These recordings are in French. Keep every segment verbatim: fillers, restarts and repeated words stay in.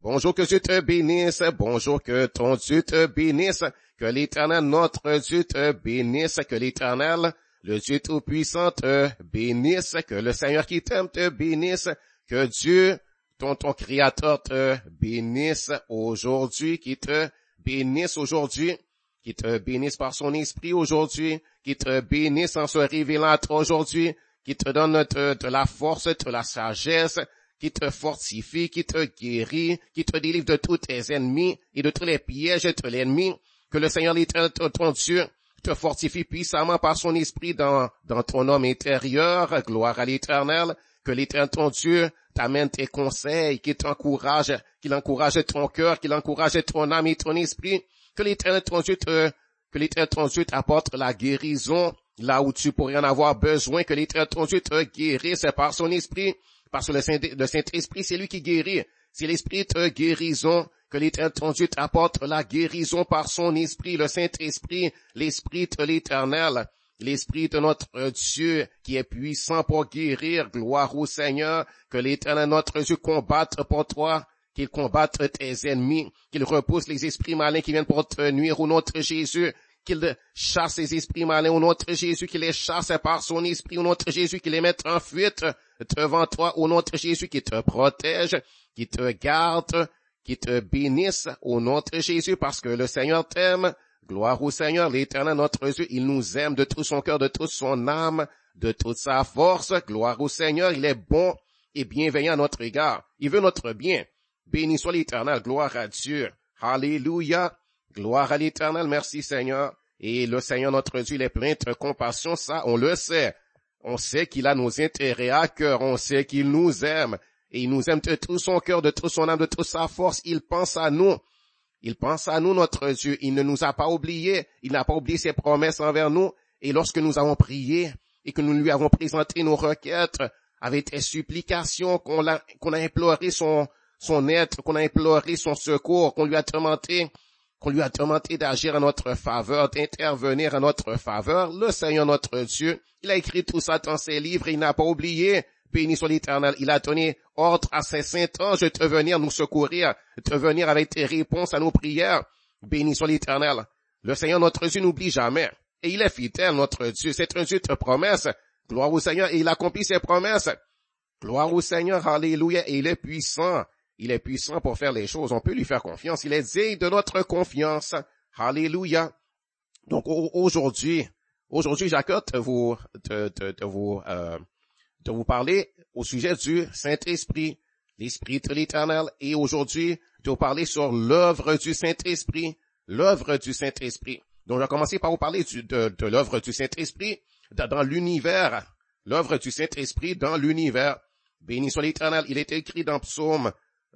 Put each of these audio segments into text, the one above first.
Bonjour, que Dieu te bénisse. Bonjour, que ton Dieu te bénisse. Que l'Éternel, notre Dieu, te bénisse. Que l'Éternel, le Dieu Tout-Puissant, te bénisse. Que le Seigneur qui t'aime te bénisse. Que Dieu, ton, ton Créateur, te bénisse aujourd'hui. Qui te bénisse aujourd'hui. Qui te bénisse par son esprit aujourd'hui. Qui te bénisse en se révélant à toi aujourd'hui. Qui te donne de, de la force, de la sagesse, qui te fortifie, qui te guérit, qui te délivre de tous tes ennemis et de tous les pièges de l'ennemi. Que le Seigneur l'Éternel, ton Dieu, te fortifie puissamment par son esprit dans, dans ton homme intérieur. Gloire à l'Éternel. Que l'Éternel, ton Dieu, t'amène tes conseils, qu'il t'encourage, qu'il encourage ton cœur, qu'il encourage ton âme et ton esprit. Que l'Éternel, ton Dieu, te, que l'Éternel, ton Dieu, t'apporte la guérison là où tu pourrais en avoir besoin. Que l'Éternel, ton Dieu, te guérisse par son esprit. Parce que le Saint, le Saint-Esprit, c'est lui qui guérit. C'est l'Esprit de guérison. Que l'Éternel, ton Dieu, t'apporte la guérison par son Esprit. Le Saint-Esprit, l'Esprit de l'Éternel. L'Esprit de notre Dieu qui est puissant pour guérir. Gloire au Seigneur. Que l'Éternel, notre Dieu, combatte pour toi. Qu'il combatte tes ennemis. Qu'il repousse les esprits malins qui viennent pour te nuire au nom de Jésus. Qu'il chasse les esprits malins au nom de Jésus. Qu'il les chasse par son esprit au nom de Jésus. Qu'il les mette en fuite devant toi au nom de Jésus, qui te protège, qui te garde, qui te bénisse au nom de Jésus, parce que le Seigneur t'aime. Gloire au Seigneur, l'Éternel, notre Dieu, il nous aime de tout son cœur, de toute son âme, de toute sa force. Gloire au Seigneur, il est bon et bienveillant à notre égard. Il veut notre bien. Béni soit l'Éternel, gloire à Dieu. Alléluia, gloire à l'Éternel, merci Seigneur. Et le Seigneur, notre Dieu, il est plein de compassion, ça, on le sait. On sait qu'il a nos intérêts à cœur, on sait qu'il nous aime, et il nous aime de tout son cœur, de toute son âme, de toute sa force. Il pense à nous, il pense à nous, notre Dieu. Il ne nous a pas oubliés, il n'a pas oublié ses promesses envers nous. Et lorsque nous avons prié et que nous lui avons présenté nos requêtes avec des supplications, qu'on a, qu'on a imploré son, son aide, qu'on a imploré son secours, qu'on lui a demandé qu'on lui a demandé d'agir en notre faveur, d'intervenir en notre faveur, le Seigneur notre Dieu, il a écrit tout ça dans ses livres et il n'a pas oublié. Béni soit l'Éternel. Il a donné ordre à ses saints anges de venir nous secourir, de venir avec tes réponses à nos prières. Béni soit l'Éternel. Le Seigneur notre Dieu n'oublie jamais. Et il est fidèle, notre Dieu. C'est un Dieu de promesses. Gloire au Seigneur. Et il accomplit ses promesses. Gloire au Seigneur. Alléluia. Et il est puissant. Il est puissant pour faire les choses. On peut lui faire confiance. Il est digne de notre confiance. Alléluia. Donc aujourd'hui, aujourd'hui, j'accorde de vous, de, de, de vous, euh, de vous parler au sujet du Saint-Esprit, l'Esprit de l'Éternel. Et aujourd'hui, de vous parler sur l'œuvre du Saint-Esprit, l'œuvre du Saint-Esprit. Donc, je vais commencer par vous parler du, de, de l'œuvre du Saint-Esprit dans, dans l'univers. L'œuvre du Saint-Esprit dans l'univers. Béni soit l'Éternel. Il est écrit dans Psaume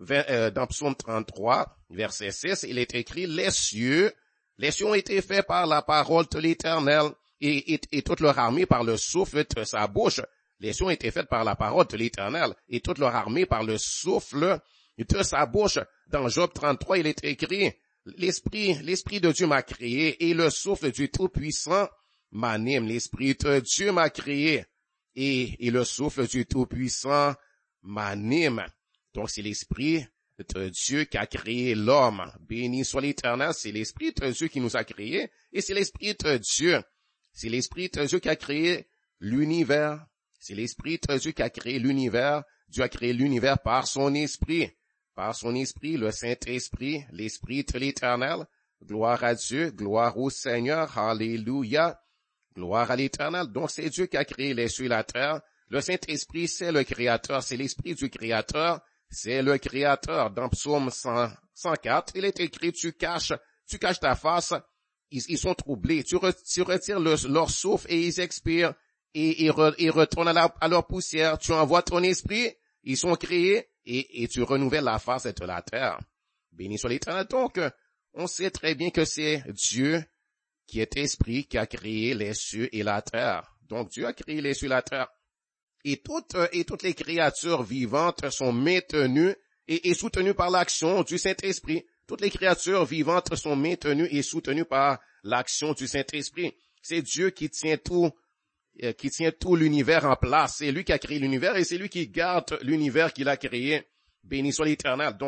dans Psaume trente-trois, verset six, il est écrit, les cieux, les cieux ont été faits par la parole de l'Éternel et, et, et toute leur armée par le souffle de sa bouche. Les cieux ont été faits par la parole de l'Éternel et toute leur armée par le souffle de sa bouche. Dans Job trente-trois, il est écrit, l'esprit, l'esprit de Dieu m'a créé et le souffle du Tout-Puissant m'anime. L'esprit de Dieu m'a créé et, et le souffle du Tout-Puissant m'anime. Donc, c'est l'Esprit de Dieu qui a créé l'homme. Béni soit l'Éternel, c'est l'Esprit de Dieu qui nous a créés, et c'est l'Esprit de Dieu. C'est l'Esprit de Dieu qui a créé l'univers. C'est l'Esprit de Dieu qui a créé l'univers. Dieu a créé l'univers par son Esprit. Par son Esprit, le Saint-Esprit, l'Esprit de l'Éternel. Gloire à Dieu, gloire au Seigneur, alléluia. Gloire à l'Éternel. Donc, c'est Dieu qui a créé les cieux et la terre. Le Saint-Esprit, c'est le Créateur, c'est l'Esprit du Créateur. C'est le Créateur. Dans Psaume cent, cent quatre, il est écrit, tu caches, tu caches ta face, ils, ils sont troublés, tu, re, tu retires le, leur souffle et ils expirent, et ils re, ils retournent à, la, à leur poussière, tu envoies ton esprit, ils sont créés, et, et tu renouvelles la face de la terre. Béni soit l'Éternel. Donc, on sait très bien que c'est Dieu qui est esprit, qui a créé les cieux et la terre. Donc, Dieu a créé les cieux et la terre. Et toutes, et toutes les créatures vivantes sont maintenues et, et soutenues par l'action du Saint-Esprit. Toutes les créatures vivantes sont maintenues et soutenues par l'action du Saint-Esprit. C'est Dieu qui tient tout, euh, qui tient tout l'univers en place. C'est lui qui a créé l'univers et c'est lui qui garde l'univers qu'il a créé. Béni soit l'Éternel. Donc,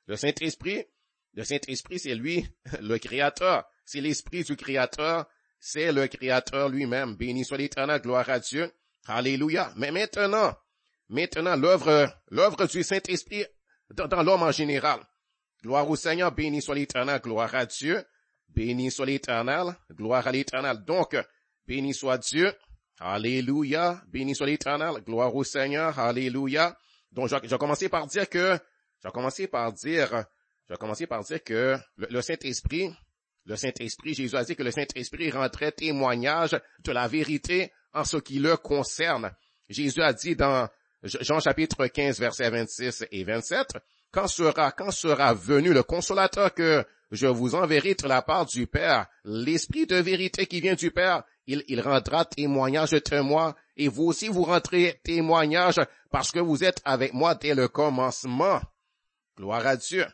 Le Saint-Esprit, le Saint-Esprit, c'est lui, le Créateur. C'est l'Esprit du Créateur, c'est le Créateur lui-même. Béni soit l'Éternel, gloire à Dieu. Alléluia. Mais maintenant, maintenant, l'œuvre, l'œuvre du Saint-Esprit dans, dans l'homme en général. Gloire au Seigneur, béni soit l'Éternel, gloire à Dieu. Béni soit l'Éternel, gloire à l'Éternel. Donc, béni soit Dieu. Alléluia. Béni soit l'Éternel, gloire au Seigneur. Alléluia. Donc, je vais commencer par dire que, je vais commencer par dire, je vais commencer par dire que le, le Saint-Esprit, le Saint-Esprit, Jésus a dit que le Saint-Esprit rendrait témoignage de la vérité en ce qui le concerne. Jésus a dit dans Jean chapitre quinze, versets vingt-six et vingt-sept, quand sera, quand sera venu le consolateur que je vous enverrai de la part du Père, l'Esprit de vérité qui vient du Père, il, il rendra témoignage de moi, et vous aussi vous rendrez témoignage parce que vous êtes avec moi dès le commencement. Gloire à Dieu.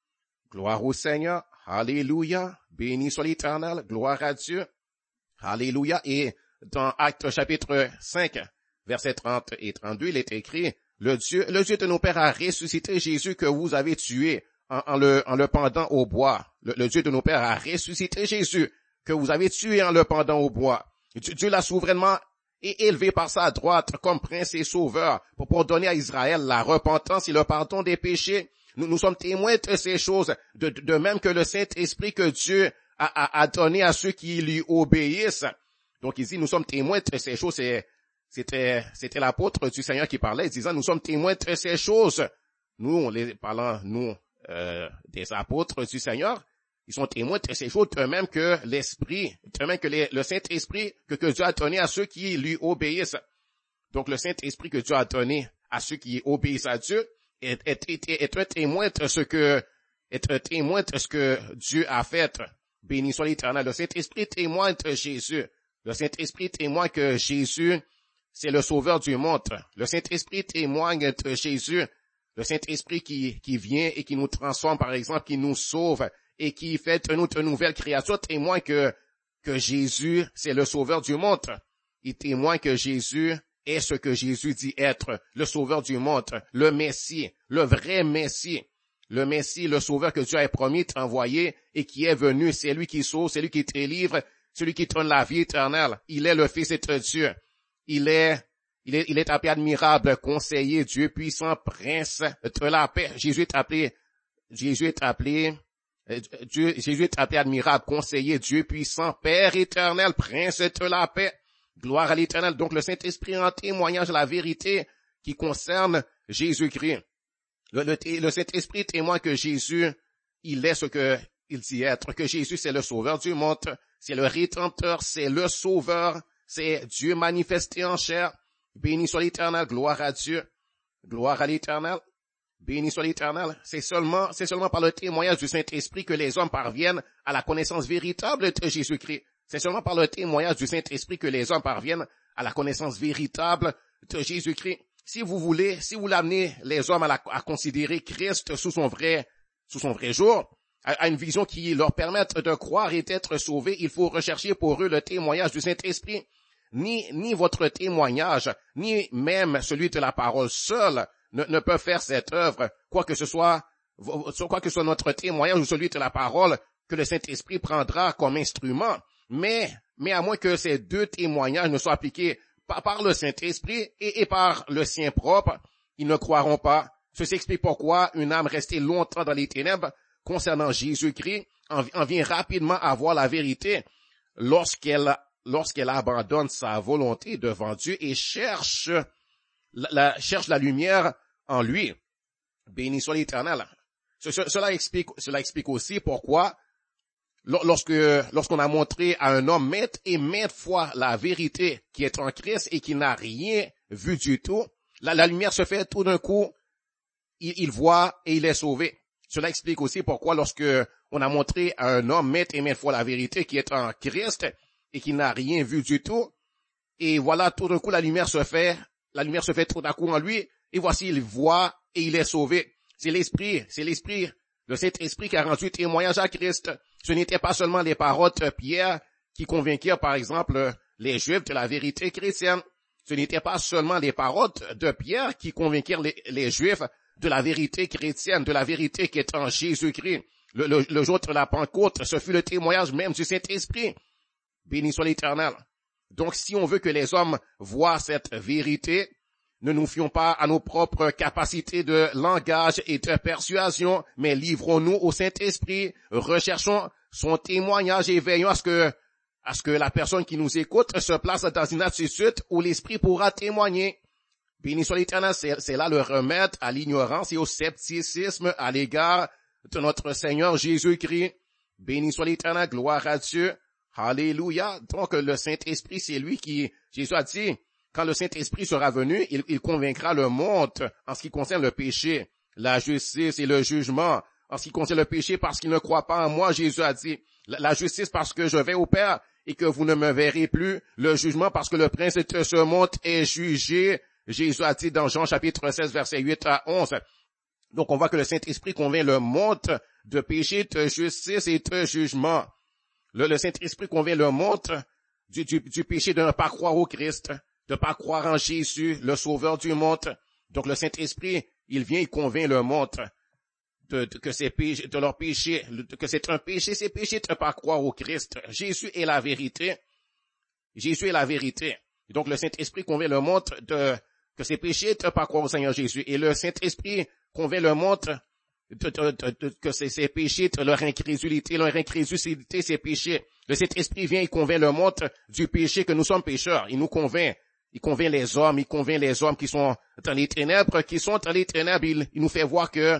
Gloire au Seigneur. Alléluia. Béni soit l'Éternel. Gloire à Dieu. Alléluia. Et dans Actes chapitre cinq, versets trente et trente-deux, il est écrit, le Dieu, le Dieu de nos pères a ressuscité Jésus que vous avez tué en, en le, en le pendant au bois. Le, le Dieu de nos pères a ressuscité Jésus que vous avez tué en le pendant au bois. Dieu, Dieu l'a souverainement élevé par sa droite comme prince et sauveur pour, pour donner à Israël la repentance et le pardon des péchés. Nous, nous sommes témoins de ces choses, de, de, de même que le Saint-Esprit que Dieu a, a, a donné à ceux qui lui obéissent. Donc ici, nous sommes témoins de ces choses. C'est, c'était, c'était l'apôtre du Seigneur qui parlait, disant, nous sommes témoins de ces choses. Nous, les parlant, nous, euh, des apôtres du Seigneur, ils sont témoins de ces choses, de même que l'Esprit, de même que les, le Saint-Esprit que, que Dieu a donné à ceux qui lui obéissent. Donc le Saint-Esprit que Dieu a donné à ceux qui obéissent à Dieu, Être, être, être témoin de ce que, être témoin de ce que Dieu a fait. Béni soit l'Éternel. Le Saint-Esprit témoigne de Jésus. Le Saint-Esprit témoigne que Jésus, c'est le sauveur du monde. Le Saint-Esprit témoigne de Jésus. Le Saint-Esprit qui, qui vient et qui nous transforme, par exemple, qui nous sauve et qui fait de nous de nouvelles créatures, témoigne que, que Jésus, c'est le sauveur du monde. Il témoigne que Jésus est ce que Jésus dit être, le sauveur du monde, le Messie, le vrai Messie, le Messie, le sauveur que Dieu a promis d'envoyer et qui est venu, c'est lui qui sauve, c'est lui qui délivre, celui qui donne la vie éternelle. Il est le Fils de Dieu. Il est, il est, il est appelé admirable, conseiller, Dieu puissant, prince de la paix. Jésus est appelé, Jésus est appelé, Dieu, Jésus est appelé admirable, conseiller, Dieu puissant, Père éternel, prince de la paix. Gloire à l'Éternel. Donc le Saint-Esprit en témoignage de la vérité qui concerne Jésus-Christ. Le, le, le Saint-Esprit témoigne que Jésus, il est ce que il dit être, que Jésus c'est le sauveur du monde, c'est le rédempteur, c'est le sauveur, c'est Dieu manifesté en chair. Béni soit l'Éternel, gloire à Dieu, gloire à l'Éternel, béni soit l'Éternel. C'est seulement, c'est seulement par le témoignage du Saint-Esprit que les hommes parviennent à la connaissance véritable de Jésus-Christ. C'est seulement par le témoignage du Saint-Esprit que les hommes parviennent à la connaissance véritable de Jésus-Christ. Si vous voulez, si vous l'amenez les hommes à, la, à considérer Christ sous son vrai, sous son vrai jour, à, à une vision qui leur permette de croire et d'être sauvés, il faut rechercher pour eux le témoignage du Saint-Esprit. Ni, ni votre témoignage, ni même celui de la parole seule ne, ne peut faire cette œuvre, quoi que ce soit, quoi que ce soit notre témoignage ou celui de la parole que le Saint-Esprit prendra comme instrument. Mais, mais à moins que ces deux témoignages ne soient appliqués par, par le Saint-Esprit et, et par le sien propre, ils ne croiront pas. Ceci explique pourquoi une âme restée longtemps dans les ténèbres concernant Jésus-Christ en, en vient rapidement à voir la vérité lorsqu'elle, lorsqu'elle abandonne sa volonté devant Dieu et cherche la, la, cherche la lumière en lui. Béni soit l'Éternel. Ce, ce, cela explique, cela explique aussi pourquoi Lorsque, lorsqu'on a montré à un homme maintes et maintes fois la vérité qui est en Christ et qui n'a rien vu du tout, la, la lumière se fait tout d'un coup, il, il voit et il est sauvé. Cela explique aussi pourquoi lorsque on a montré à un homme maintes et maintes fois la vérité qui est en Christ et qui n'a rien vu du tout, et voilà, tout d'un coup la lumière se fait, la lumière se fait tout d'un coup en lui, et voici il voit et il est sauvé. C'est l'Esprit, c'est l'Esprit, le Saint-Esprit qui a rendu témoignage à Christ. Ce n'étaient pas seulement les paroles de Pierre qui convainquirent, par exemple, les Juifs de la vérité chrétienne. Ce n'étaient pas seulement les paroles de Pierre qui convainquirent les, les Juifs de la vérité chrétienne, de la vérité qui est en Jésus-Christ. Le, le, le jour de la Pentecôte, ce fut le témoignage même du Saint-Esprit. Béni soit l'Éternel. Donc, si on veut que les hommes voient cette vérité, ne nous fions pas à nos propres capacités de langage et de persuasion, mais livrons-nous au Saint-Esprit, recherchons son témoignage et veillons à ce que, à ce que la personne qui nous écoute se place dans une attitude où l'Esprit pourra témoigner. Béni soit l'Éternel, c'est, c'est là le remède à l'ignorance et au scepticisme à l'égard de notre Seigneur Jésus-Christ. Béni soit l'Éternel, gloire à Dieu. Alléluia. Donc le Saint-Esprit, c'est lui qui, Jésus a dit, quand le Saint-Esprit sera venu, il, il convaincra le monde en ce qui concerne le péché, la justice et le jugement. En ce qui concerne le péché, parce qu'il ne croit pas en moi, Jésus a dit, la, la justice parce que je vais au Père et que vous ne me verrez plus, le jugement parce que le prince de ce monde est jugé. Jésus a dit dans Jean chapitre seize, versets huit à onze. Donc on voit que le Saint-Esprit convainc le monde de péché, de justice et de jugement. Le, le Saint-Esprit convainc le monde du, du, du péché de ne pas croire au Christ, de ne pas croire en Jésus, le sauveur du monde. Donc le Saint-Esprit, il vient, il convainc le monde de, de, que c'est péché, de leur péché, de, que c'est un péché, c'est péché de ne pas croire au Christ. Jésus est la vérité. Jésus est la vérité. Donc le Saint-Esprit convainc le monde de que c'est péché de ne pas croire au Seigneur Jésus. Et le Saint-Esprit convainc le monde de, de, de, de, que c'est ses péchés, de leur incrédulité, leur incrédulité, c'est péché. Le Saint-Esprit vient, il convainc le monde du péché, que nous sommes pécheurs. Il nous convainc. Il convainc les hommes, il convainc les hommes qui sont dans les ténèbres, qui sont dans les ténèbres. Il, il nous fait voir que,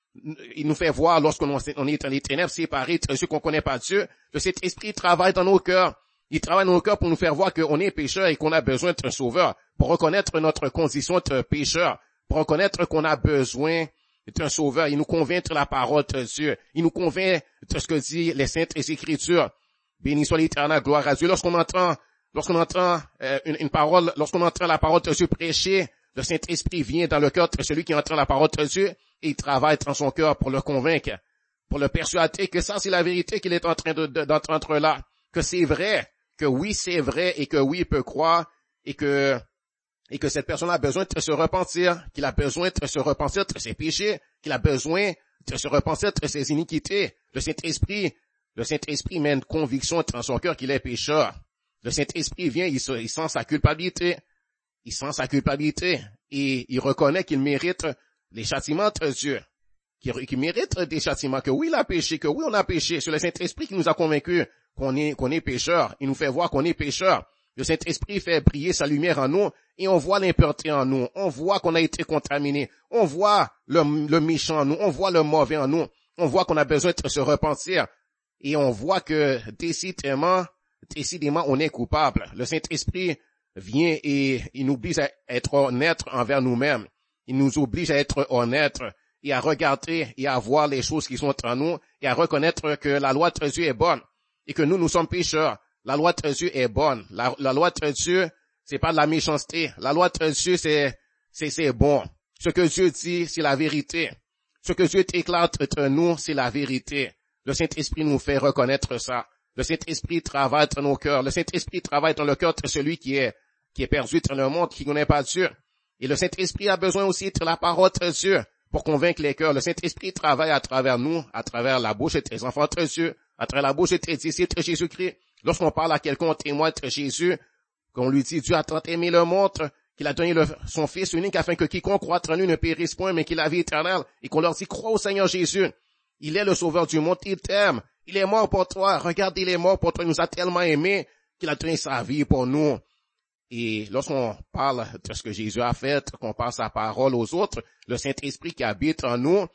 il nous fait voir lorsqu'on on est dans les ténèbres, séparés de ceux qu'on connaît pas Dieu. Le Saint-Esprit travaille dans nos cœurs. Il travaille dans nos cœurs pour nous faire voir qu'on est pécheurs et qu'on a besoin d'un sauveur, pour reconnaître notre condition de pécheur, pour reconnaître qu'on a besoin d'un sauveur. Il nous convainc de la parole de Dieu. Il nous convainc de ce que dit les Saintes Écritures. Béni soit l'Éternel, gloire à Dieu. Lorsqu'on entend, lorsqu'on entend euh, une, une parole, lorsqu'on entend la parole de Dieu prêcher, le Saint-Esprit vient dans le cœur de celui qui entend la parole de Dieu et il travaille dans son cœur pour le convaincre, pour le persuader que ça c'est la vérité qu'il est en train de, de, d'entendre là, que c'est vrai, que oui c'est vrai et que oui il peut croire et que et que cette personne a besoin de se repentir, qu'il a besoin de se repentir de ses péchés, qu'il a besoin de se repentir de ses iniquités. Le Saint-Esprit, le Saint-Esprit met une conviction dans son cœur qu'il est pécheur. Le Saint-Esprit vient, il, se, il sent sa culpabilité, il sent sa culpabilité et il reconnaît qu'il mérite les châtiments de Dieu, qu'il, qu'il mérite des châtiments, que oui il a péché, que oui on a péché. C'est le Saint-Esprit qui nous a convaincus qu'on est, qu'on est pécheur. Il nous fait voir qu'on est pécheur. Le Saint-Esprit fait briller sa lumière en nous et on voit l'impureté en nous. On voit qu'on a été contaminé. On voit le, le méchant en nous. On voit le mauvais en nous. On voit qu'on a besoin de se repentir. Et on voit que décidément, décidément, on est coupable. Le Saint-Esprit vient et il nous oblige à être honnête envers nous-mêmes. Il nous oblige à être honnêtes et à regarder et à voir les choses qui sont en nous et à reconnaître que la loi de Dieu est bonne et que nous, nous sommes pécheurs. La loi de Dieu est bonne. La, la loi de Dieu, c'est pas de la méchanceté. La loi de Dieu, c'est, c'est, c'est bon. Ce que Dieu dit, c'est la vérité. Ce que Dieu déclare entre nous, c'est la vérité. Le Saint-Esprit nous fait reconnaître ça. Le Saint-Esprit travaille dans nos cœurs. Le Saint-Esprit travaille dans le cœur de celui qui est, qui est perdu dans le monde, qui ne connaît pas Dieu. Et le Saint-Esprit a besoin aussi de la parole de Dieu pour convaincre les cœurs. Le Saint-Esprit travaille à travers nous, à travers la bouche des enfants de Dieu, à travers la bouche des disciples de Jésus-Christ. Lorsqu'on parle à quelqu'un, on témoigne de Jésus, qu'on lui dit, Dieu a tant aimé le monde, qu'il a donné le, son Fils unique afin que quiconque croit en lui ne périsse point, mais qu'il a la vie éternelle, et qu'on leur dit, crois au Seigneur Jésus. Il est le sauveur du monde, il t'aime. Il est mort pour toi. Regarde, il est mort pour toi. Il nous a tellement aimés qu'il a donné sa vie pour nous. Et lorsqu'on parle de ce que Jésus a fait, qu'on parle sa parole aux autres, le Saint-Esprit qui habite en nous,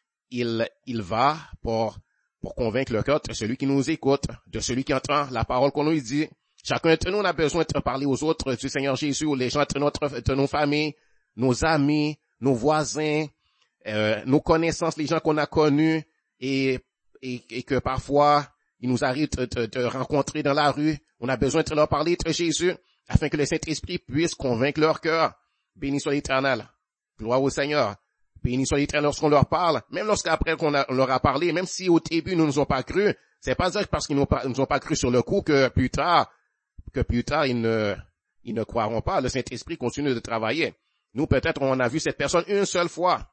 il, il va pour pour convaincre le cœur de celui qui nous écoute, de celui qui entend la parole qu'on nous dit. Chacun de nous a besoin de parler aux autres du Seigneur Jésus, ou les gens de notre, de nos familles, nos amis, nos voisins, euh, nos connaissances, les gens qu'on a connus, et, et, et que parfois, il nous arrive de, de, de rencontrer dans la rue. On a besoin de leur parler de Jésus, afin que le Saint-Esprit puisse convaincre leur cœur. Béni soit l'Éternel. Gloire au Seigneur. Béni soit l'Éternel lorsqu'on leur parle, même lorsqu'après qu'on a, on leur a parlé, même si au début nous ne nous ont pas cru, c'est pas dire parce qu'ils ne nous ont pas cru sur le coup que plus tard, que plus tard ils ne, ils ne croiront pas. Le Saint-Esprit continue de travailler. Nous peut-être on a vu cette personne une seule fois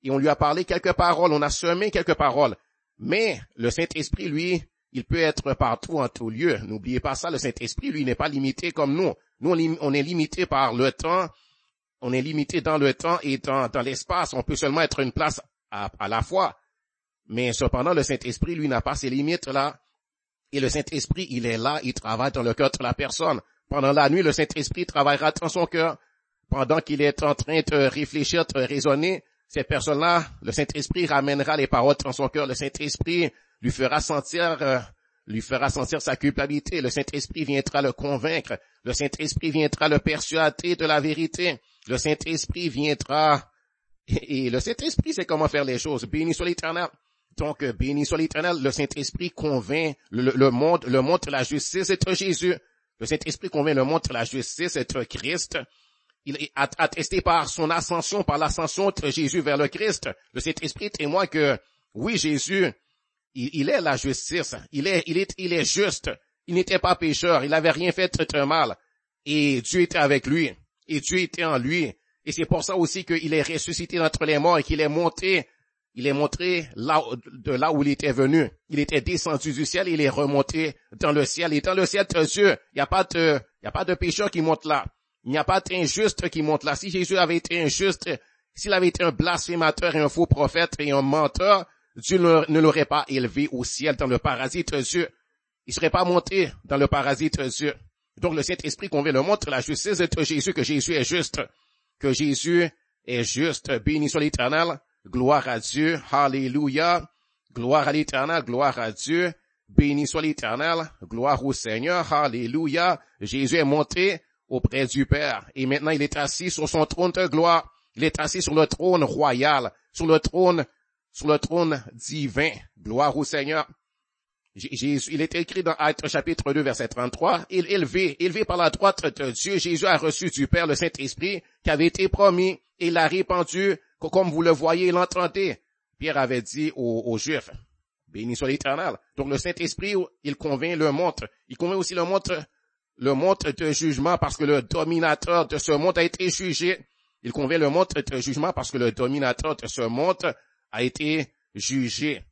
et on lui a parlé quelques paroles, on a semé quelques paroles. Mais le Saint-Esprit, lui, il peut être partout en tout lieu. N'oubliez pas ça, le Saint-Esprit, lui, n'est pas limité comme nous. Nous, on est limité par le temps, on est limité dans le temps et dans, dans l'espace. On peut seulement être une place à, à la fois. Mais cependant, le Saint-Esprit, lui, n'a pas ces limites-là. Et le Saint-Esprit, il est là, il travaille dans le cœur de la personne. Pendant la nuit, le Saint-Esprit travaillera dans son cœur. Pendant qu'il est en train de réfléchir, de raisonner, cette personne-là, le Saint-Esprit ramènera les paroles dans son cœur. Le Saint-Esprit lui fera sentir, euh, lui fera sentir sa culpabilité. Le Saint-Esprit viendra le convaincre. Le Saint-Esprit viendra le persuader de la vérité. Le Saint-Esprit viendra, et, et le Saint-Esprit sait comment faire les choses. Béni soit l'Éternel. Donc, béni soit l'Éternel. Le Saint-Esprit convainc le, le monde, le monde de la justice est Jésus. Le Saint-Esprit convainc le monde de la justice est Christ. Il est attesté par son ascension, par l'ascension de Jésus vers le Christ. Le Saint-Esprit témoigne que, oui, Jésus, il, il est la justice. Il est, il est, il est juste. Il n'était pas pécheur. Il n'avait rien fait de mal. Et Dieu était avec lui. Et Dieu était en lui. Et c'est pour ça aussi qu'il est ressuscité d'entre les morts et qu'il est monté, il est monté là, de là où il était venu. Il était descendu du ciel et il est remonté dans le ciel. Et dans le ciel de Dieu, il n'y a pas de, il n'y a pas de pécheur qui monte là. Il n'y a pas d'injuste qui monte là. Si Jésus avait été injuste, s'il avait été un blasphémateur et un faux prophète et un menteur, Dieu ne l'aurait pas élevé au ciel dans le paradis de Dieu. Il ne serait pas monté dans le paradis de Dieu. Donc le Saint-Esprit convainc le monde de la justice de Jésus, que Jésus est juste, que Jésus est juste. Béni soit l'Éternel, gloire à Dieu, alléluia, gloire à l'Éternel, gloire à Dieu, béni soit l'Éternel, gloire au Seigneur, alléluia. Jésus est monté auprès du Père, et maintenant il est assis sur son trône de gloire. Il est assis sur le trône royal, sur le trône, sur le trône divin. Gloire au Seigneur. Jésus, il est écrit dans Actes chapitre deux, verset trente-trois, il élevé, élevé par la droite de Dieu, Jésus a reçu du Père le Saint-Esprit qui avait été promis, et il l'a répandu, comme vous le voyez et l'entendez. Pierre avait dit aux, aux Juifs, béni soit l'Éternel. Donc le Saint-Esprit, il convainc le monde. Il convainc aussi le monde, le monde de jugement parce que le dominateur de ce monde a été jugé. Il convainc le monde de jugement parce que le dominateur de ce monde a été jugé.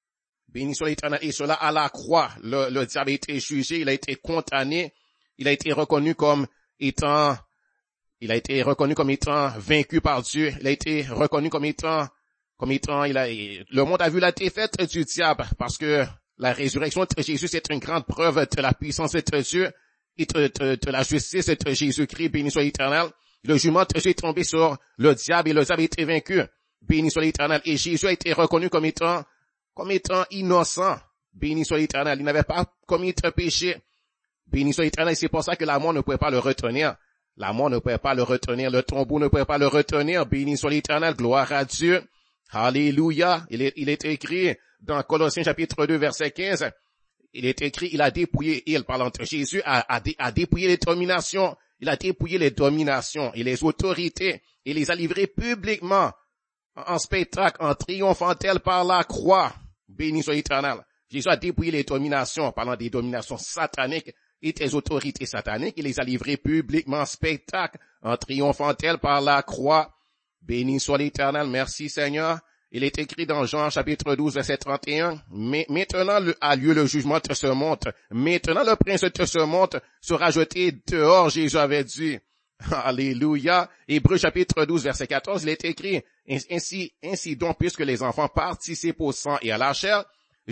Béni soit l'Éternel. Et cela à la croix. Le, le diable a été jugé, il a été condamné, il a été reconnu comme étant, il a été reconnu comme étant vaincu par Dieu. Il a été reconnu comme étant, comme étant, il a, le monde a vu la défaite du diable parce que la résurrection de Jésus, c'est une grande preuve de la puissance de Dieu et de, de, de la justice de Jésus-Christ. Béni soit l'Éternel. Le jugement de Dieu est tombé sur le diable et le diable a été vaincu. Béni soit l'Éternel. Et Jésus a été reconnu comme étant comme étant innocent. Béni soit l'Éternel. Il n'avait pas commis de péché. Béni soit l'Éternel. C'est pour ça que la mort ne pouvait pas le retenir. La mort ne pouvait pas le retenir. Le tombeau ne pouvait pas le retenir. Béni soit l'Éternel. Gloire à Dieu. Alléluia. Il est, il est écrit dans Colossiens chapitre deux, verset quinze. Il est écrit, il a dépouillé, il, parlant de Jésus, a, a, a dépouillé les dominations. Il a dépouillé les dominations et les autorités. Il les a livrées publiquement en spectacle, en triomphant d'elle par la croix. Béni soit l'Éternel. Jésus a dépouillé les dominations, parlant des dominations sataniques et des autorités sataniques. Il les a livrées publiquement en spectacle, en triomphant d'elle par la croix. Béni soit l'Éternel. Merci Seigneur. Il est écrit dans Jean chapitre douze, verset trente et un. Mais maintenant a lieu le jugement de ce monde. Maintenant le prince de ce monde sera jeté dehors, Jésus avait dit. Alléluia. Hébreux chapitre douze, verset quatorze, il est écrit, ainsi, ainsi donc, puisque les enfants participent au sang et à la chair,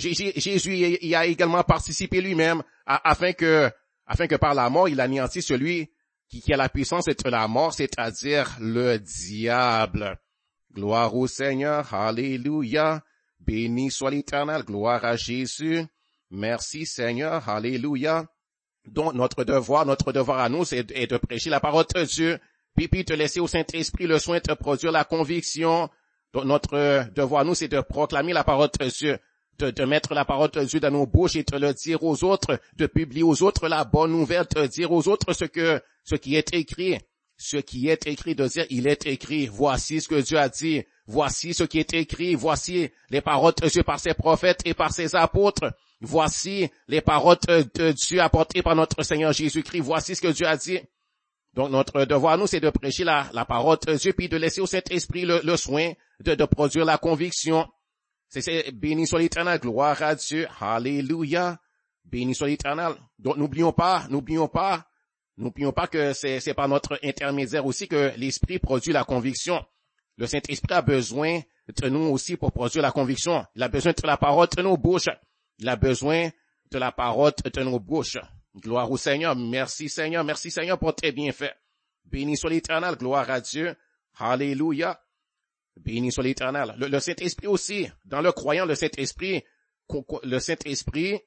Jésus y a également participé lui-même, afin que, afin que par la mort, il anéantisse celui qui, qui a la puissance de la mort, c'est-à-dire le diable. Gloire au Seigneur. Alléluia. Béni soit l'Éternel. Gloire à Jésus. Merci Seigneur. Alléluia. Donc, notre devoir, notre devoir à nous, c'est de, de prêcher la parole de Dieu, puis, puis de laisser au Saint-Esprit le soin de produire la conviction. Donc, notre devoir à nous, c'est de proclamer la parole de Dieu, de, de mettre la parole de Dieu dans nos bouches et de le dire aux autres, de publier aux autres la bonne nouvelle, de dire aux autres ce que, ce qui est écrit, ce qui est écrit, de dire, il est écrit, voici ce que Dieu a dit, voici ce qui est écrit, voici les paroles de Dieu par ses prophètes et par ses apôtres. Voici les paroles de Dieu apportées par notre Seigneur Jésus-Christ. Voici ce que Dieu a dit. Donc notre devoir, nous, c'est de prêcher la, la parole de Dieu, puis de laisser au Saint-Esprit le, le soin de, de produire la conviction. C'est, c'est béni soit l'Éternel, gloire à Dieu, alléluia, béni soit l'Éternel. Donc n'oublions pas, n'oublions pas, n'oublions pas que c'est, c'est par notre intermédiaire aussi que l'Esprit produit la conviction. Le Saint-Esprit a besoin de nous aussi pour produire la conviction. Il a besoin de la parole de nos bouches. Il a besoin de la parole de nos bouches. Gloire au Seigneur. Merci Seigneur. Merci Seigneur pour tes bienfaits. Béni soit l'Éternel. Gloire à Dieu. Alléluia. Béni soit l'Éternel. Le, le Saint-Esprit aussi. Dans le croyant, le Saint-Esprit, le Saint-Esprit,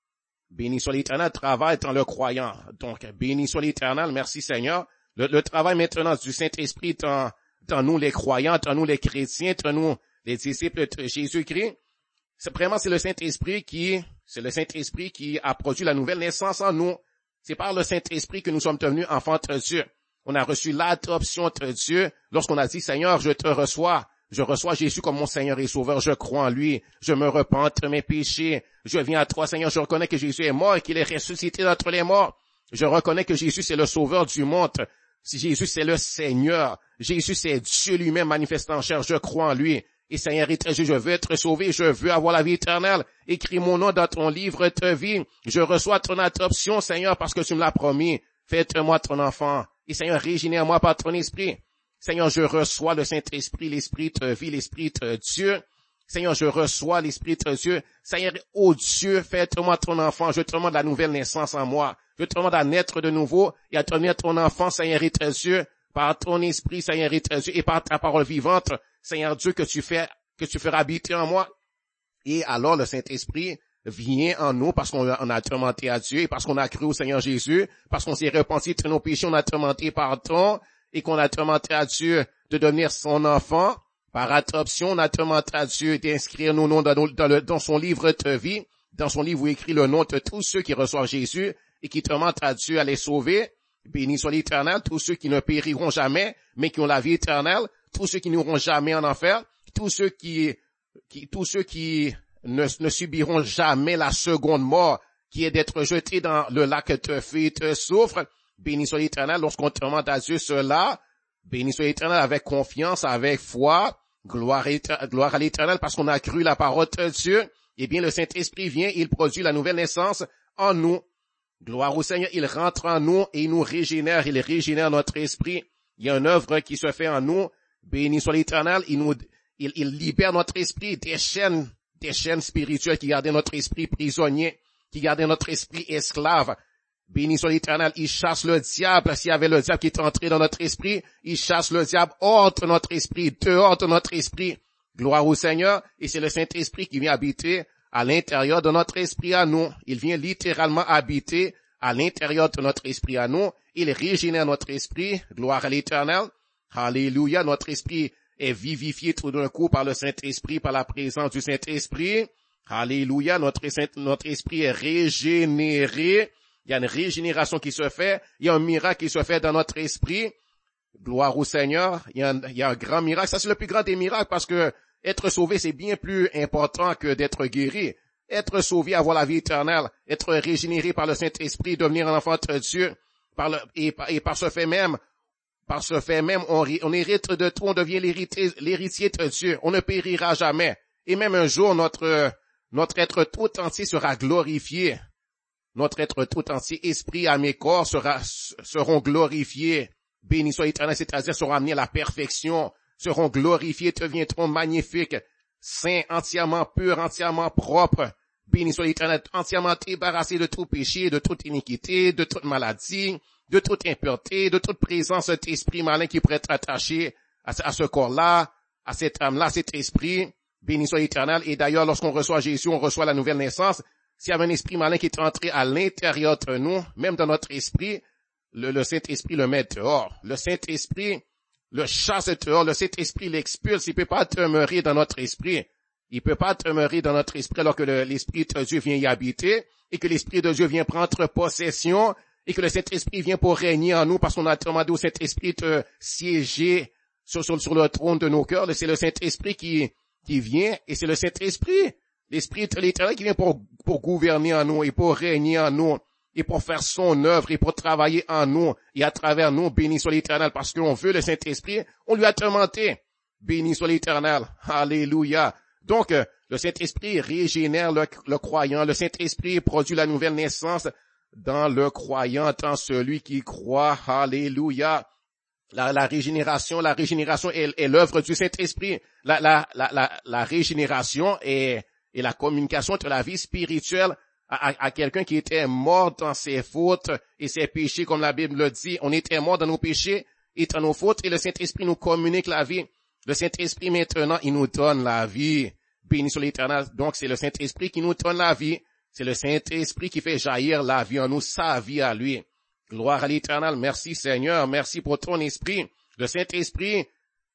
béni soit l'Éternel, travaille dans le croyant. Donc, béni soit l'Éternel. Merci Seigneur. Le, le travail maintenant du Saint-Esprit dans, dans nous les croyants, dans nous les chrétiens, dans nous les disciples de Jésus-Christ. C'est vraiment, c'est le Saint-Esprit qui, c'est le Saint-Esprit qui a produit la nouvelle naissance en nous. C'est par le Saint-Esprit que nous sommes devenus enfants de Dieu. On a reçu l'adoption de Dieu lorsqu'on a dit, Seigneur, je te reçois. Je reçois Jésus comme mon Seigneur et Sauveur. Je crois en lui. Je me repente de mes péchés. Je viens à toi, Seigneur. Je reconnais que Jésus est mort et qu'il est ressuscité d'entre les morts. Je reconnais que Jésus, c'est le Sauveur du monde. Si Jésus, c'est le Seigneur. Jésus, c'est Dieu lui-même manifesté en chair. Je crois en lui. Et Seigneur, je veux être sauvé, je veux avoir la vie éternelle. Écris mon nom dans ton livre de vie. Je reçois ton adoption, Seigneur, parce que tu me l'as promis. Fais-moi ton enfant. Et Seigneur, régénère-moi par ton esprit. Seigneur, je reçois le Saint-Esprit, l'Esprit de vie, l'Esprit de Dieu. Seigneur, je reçois l'Esprit de Dieu. Seigneur, oh Dieu, fais-moi ton enfant. Je te demande la nouvelle naissance en moi. Je te demande à naître de nouveau et à devenir ton enfant, Seigneur et Dieu, par ton esprit, Seigneur et Dieu, et par ta parole vivante, Seigneur Dieu, que tu fais, que tu feras habiter en moi. Et alors le Saint-Esprit vient en nous parce qu'on a demandé à Dieu et parce qu'on a cru au Seigneur Jésus, parce qu'on s'est repenti de nos péchés, on a demandé pardon et qu'on a demandé à Dieu de devenir son enfant. Par adoption, on a demandé à Dieu d'inscrire nos noms dans, nos, dans, le, dans son livre de vie, dans son livre où il écrit le nom de tous ceux qui reçoivent Jésus et qui demandent à Dieu à les sauver. Béni soit l'Éternel, tous ceux qui ne périront jamais, mais qui ont la vie éternelle, tous ceux qui n'iront jamais en enfer, tous ceux qui, qui tous ceux qui ne, ne subiront jamais la seconde mort, qui est d'être jetés dans le lac de feu et de soufre. Béni soit l'Éternel, lorsqu'on demande à Dieu cela, béni soit l'Éternel avec confiance, avec foi, gloire, gloire à l'Éternel, parce qu'on a cru la parole de Dieu, eh bien le Saint-Esprit vient, il produit la nouvelle naissance en nous. Gloire au Seigneur, il rentre en nous et il nous régénère, il régénère notre esprit. Il y a une œuvre qui se fait en nous. Béni soit l'Éternel, il nous, il, il libère notre esprit des chaînes, des chaînes spirituelles qui gardaient notre esprit prisonnier, qui gardaient notre esprit esclave. Béni soit l'Éternel, il chasse le diable. S'il y avait le diable qui est entré dans notre esprit, il chasse le diable hors de notre esprit, dehors de notre esprit. Gloire au Seigneur, et c'est le Saint-Esprit qui vient habiter à l'intérieur de notre esprit à nous. Il vient littéralement habiter à l'intérieur de notre esprit à nous. Il régénère notre esprit. Gloire à l'Éternel. Alléluia. Notre esprit est vivifié tout d'un coup par le Saint-Esprit, par la présence du Saint-Esprit. Alléluia. Notre, notre esprit est régénéré. Il y a une régénération qui se fait. Il y a un miracle qui se fait dans notre esprit. Gloire au Seigneur. Il y a un, il y a un grand miracle. Ça, c'est le plus grand des miracles parce que être sauvé, c'est bien plus important que d'être guéri. Être sauvé, avoir la vie éternelle, être régénéré par le Saint-Esprit, devenir un enfant de Dieu, par le, et, et par ce fait même, par ce fait même, on, on hérite de tout, on devient l'héritier, l'héritier de Dieu. On ne périra jamais. Et même un jour, notre, notre être tout entier sera glorifié. Notre être tout entier, esprit, âme et corps sera, seront glorifiés. Béni soit l'Éternel, c'est-à-dire seront amenés à la perfection, seront glorifiés, deviendront magnifiques, saints, entièrement purs, entièrement propres. Béni soit l'Éternel, entièrement débarrassés de tout péché, de toute iniquité, de toute maladie, de toute impureté, de toute présence d'esprit malin qui pourrait être attaché à, à ce corps-là, à cette âme-là, à cet esprit. Béni soit l'Éternel. Et d'ailleurs, lorsqu'on reçoit Jésus, on reçoit la nouvelle naissance. S'il y avait un esprit malin qui est entré à l'intérieur de nous, même dans notre esprit, le, le Saint-Esprit le met dehors. Le Saint-Esprit le chasse dehors. Le Saint-Esprit l'expulse. Il peut pas demeurer dans notre esprit. Il peut pas demeurer dans notre esprit alors que le, l'Esprit de Dieu vient y habiter et que l'Esprit de Dieu vient prendre possession et que le Saint-Esprit vient pour régner en nous parce qu'on a demandé au Saint-Esprit de siéger sur, sur, sur le trône de nos cœurs. C'est le Saint-Esprit qui, qui vient et c'est le Saint-Esprit, l'Esprit de l'Éternel qui vient pour, pour gouverner en nous et pour régner en nous. et pour faire son œuvre et pour travailler en nous et à travers nous. Béni soit l'Éternel, parce qu'on veut le Saint-Esprit, on lui a demandé. Béni soit l'Éternel. Alléluia. Donc, euh, le Saint-Esprit régénère le, le croyant. Le Saint-Esprit produit la nouvelle naissance dans le croyant, en celui qui croit. Alléluia. La, la régénération, la régénération est, est l'œuvre du Saint-Esprit. La, la, la, la, la régénération est, est la communication de la vie spirituelle à, à, à quelqu'un qui était mort dans ses fautes et ses péchés, comme la Bible le dit. On était mort dans nos péchés et dans nos fautes, et le Saint-Esprit nous communique la vie. Le Saint-Esprit, maintenant, il nous donne la vie. Béni soit l'Éternel. Donc, c'est le Saint-Esprit qui nous donne la vie. C'est le Saint-Esprit qui fait jaillir la vie en nous, sa vie à lui. Gloire à l'Éternel. Merci Seigneur. Merci pour ton esprit. Le Saint-Esprit,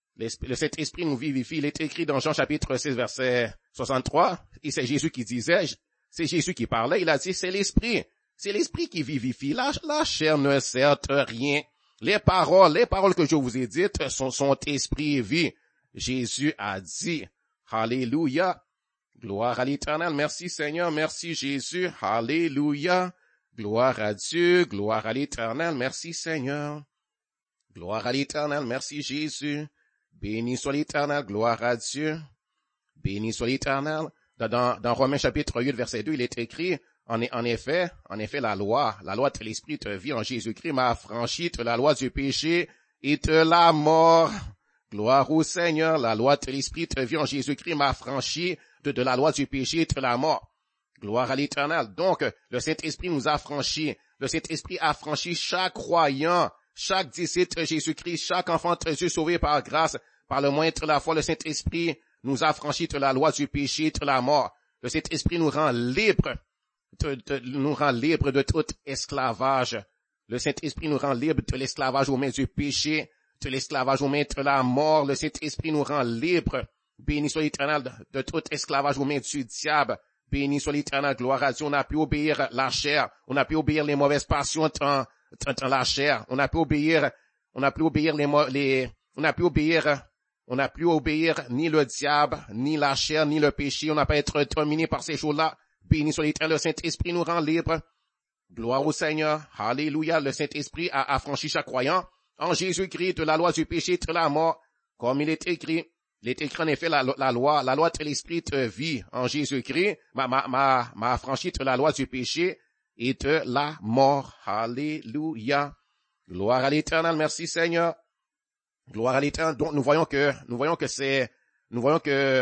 le Saint-Esprit nous vivifie. Il est écrit dans Jean chapitre six, verset soixante-trois. Et c'est Jésus qui disait, c'est Jésus qui parlait. Il a dit, c'est l'Esprit. C'est l'Esprit qui vivifie. La, la chair ne sert rien. Les paroles, les paroles que je vous ai dites sont, sont esprit et vie. Jésus a dit, Alléluia. Gloire à l'Éternel. Merci Seigneur. Merci Jésus. Alléluia. Gloire à Dieu. Gloire à l'Éternel. Merci Seigneur. Gloire à l'Éternel. Merci Jésus. Béni soit l'Éternel. Gloire à Dieu. Béni soit l'Éternel. Dans, dans, dans Romains chapitre huit, verset deux, il est écrit, en, en effet, en effet, la loi, la loi de l'Esprit de vie en Jésus-Christ m'a affranchi de la loi du péché et de la mort. Gloire au Seigneur. La loi de l'Esprit de vie en Jésus-Christ m'a affranchi de, de la loi du péché et de la mort. Gloire à l'Éternel. Donc, le Saint-Esprit nous a franchis. Le Saint-Esprit a franchi chaque croyant, chaque disciple de Jésus-Christ, chaque enfant de Dieu sauvé par grâce, par le moyen de la foi. Le Saint-Esprit nous a franchis de la loi du péché et de la mort. Le Saint-Esprit nous rend libres, de, de, nous rend libres de tout esclavage. Le Saint-Esprit nous rend libres de l'esclavage aux mains du péché, de l'esclavage aux mains de la mort. Le Saint-Esprit nous rend libres. Béni soit l'Éternel de, de tout esclavage aux mains du diable. Béni soit l'Éternel, gloire à Dieu. On a pu obéir la chair. On a pu obéir les mauvaises passions dans, dans, dans la chair. On a pu obéir, on a pu obéir les, les, on a pu obéir, on n'a plus obéir ni le diable, ni la chair, ni le péché. On n'a pas être dominé par ces choses-là. Béni soit l'Éternel, le Saint-Esprit nous rend libres. Gloire au Seigneur. Alléluia. Le Saint-Esprit a affranchi chaque croyant en Jésus-Christ de la loi du péché et de la mort. Comme il est écrit, il est écrit en effet la, la loi, la loi de l'Esprit de vie en Jésus-Christ m'a, m'a, m'a, m'a affranchi de la loi du péché et de la mort. Alléluia. Gloire à l'Éternel. Merci Seigneur. Gloire à l'Éternel. Donc nous voyons que, nous voyons que c'est, nous voyons que,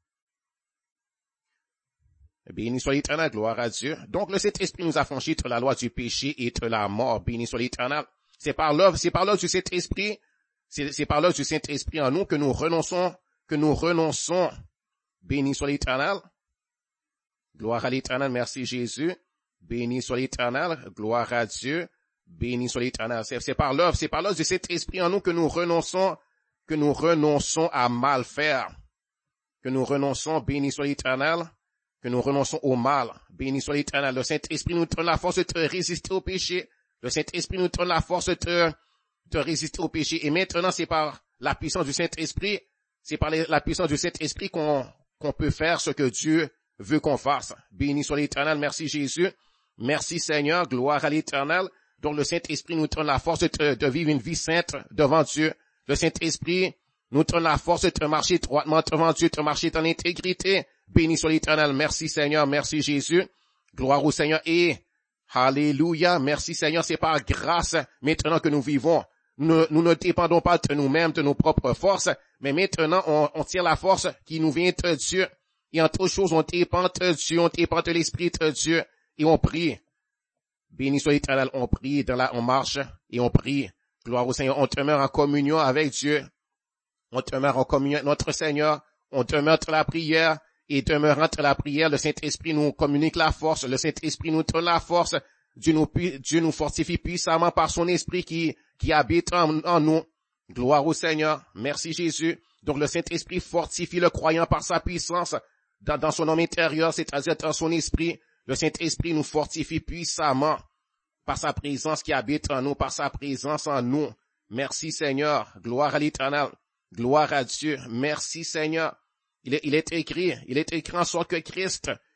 béni soit l'Éternel, gloire à Dieu. Donc le Saint-Esprit nous a affranchi de la loi du péché et de la mort. Béni soit l'Éternel. C'est par l'œuvre, c'est par l'œuvre du Saint-Esprit, c'est, c'est par l'œuvre du Saint-Esprit en nous que nous renonçons, que nous renonçons. Béni soit l'Éternel. Gloire à l'Éternel. Merci Jésus. Béni soit l'Éternel. Gloire à Dieu. Béni soit l'Éternel. C'est, c'est par l'œuvre, c'est par l'œuvre de cet esprit en nous que nous renonçons, que nous renonçons à mal faire. Que nous renonçons, béni soit l'Éternel, que nous renonçons au mal. Béni soit l'Éternel. Le Saint-Esprit nous donne la force de résister au péché. Le Saint-Esprit nous donne la force de, de résister au péché. Et maintenant, c'est par la puissance du Saint-Esprit, c'est par la puissance du Saint-Esprit qu'on, qu'on peut faire ce que Dieu veut qu'on fasse. Béni soit l'Éternel. Merci Jésus. Merci Seigneur. Gloire à l'Éternel. Donc le Saint-Esprit nous donne la force de, de vivre une vie sainte devant Dieu. Le Saint-Esprit nous donne la force de marcher droitement devant Dieu, de marcher dans l'intégrité. Béni soit l'Éternel. Merci Seigneur. Merci Jésus. Gloire au Seigneur. Et alléluia. Merci Seigneur. C'est par grâce maintenant que nous vivons. Nous, nous ne dépendons pas de nous-mêmes, de nos propres forces, mais maintenant on, on tire la force qui nous vient de Dieu. Et en toutes choses, on dépend de Dieu, on dépend de l'Esprit de Dieu. Et on prie. Béni soit l'Éternel. On prie, dans la, on marche et on prie. Gloire au Seigneur. On demeure en communion avec Dieu. On demeure en communion avec notre Seigneur. On demeure dans la prière. Et demeurant dans la prière, le Saint-Esprit nous communique la force. Le Saint-Esprit nous donne la force. Dieu nous, Dieu nous fortifie puissamment par son Esprit qui, qui habite en, en nous. Gloire au Seigneur. Merci Jésus. Donc le Saint-Esprit fortifie le croyant par sa puissance dans, dans son homme intérieur, c'est-à-dire dans son esprit. Le Saint-Esprit nous fortifie puissamment par sa présence qui habite en nous, par sa présence en nous. Merci Seigneur. Gloire à l'Éternel. Gloire à Dieu. Merci Seigneur. Il est, il est écrit, il est écrit en sorte que Christ,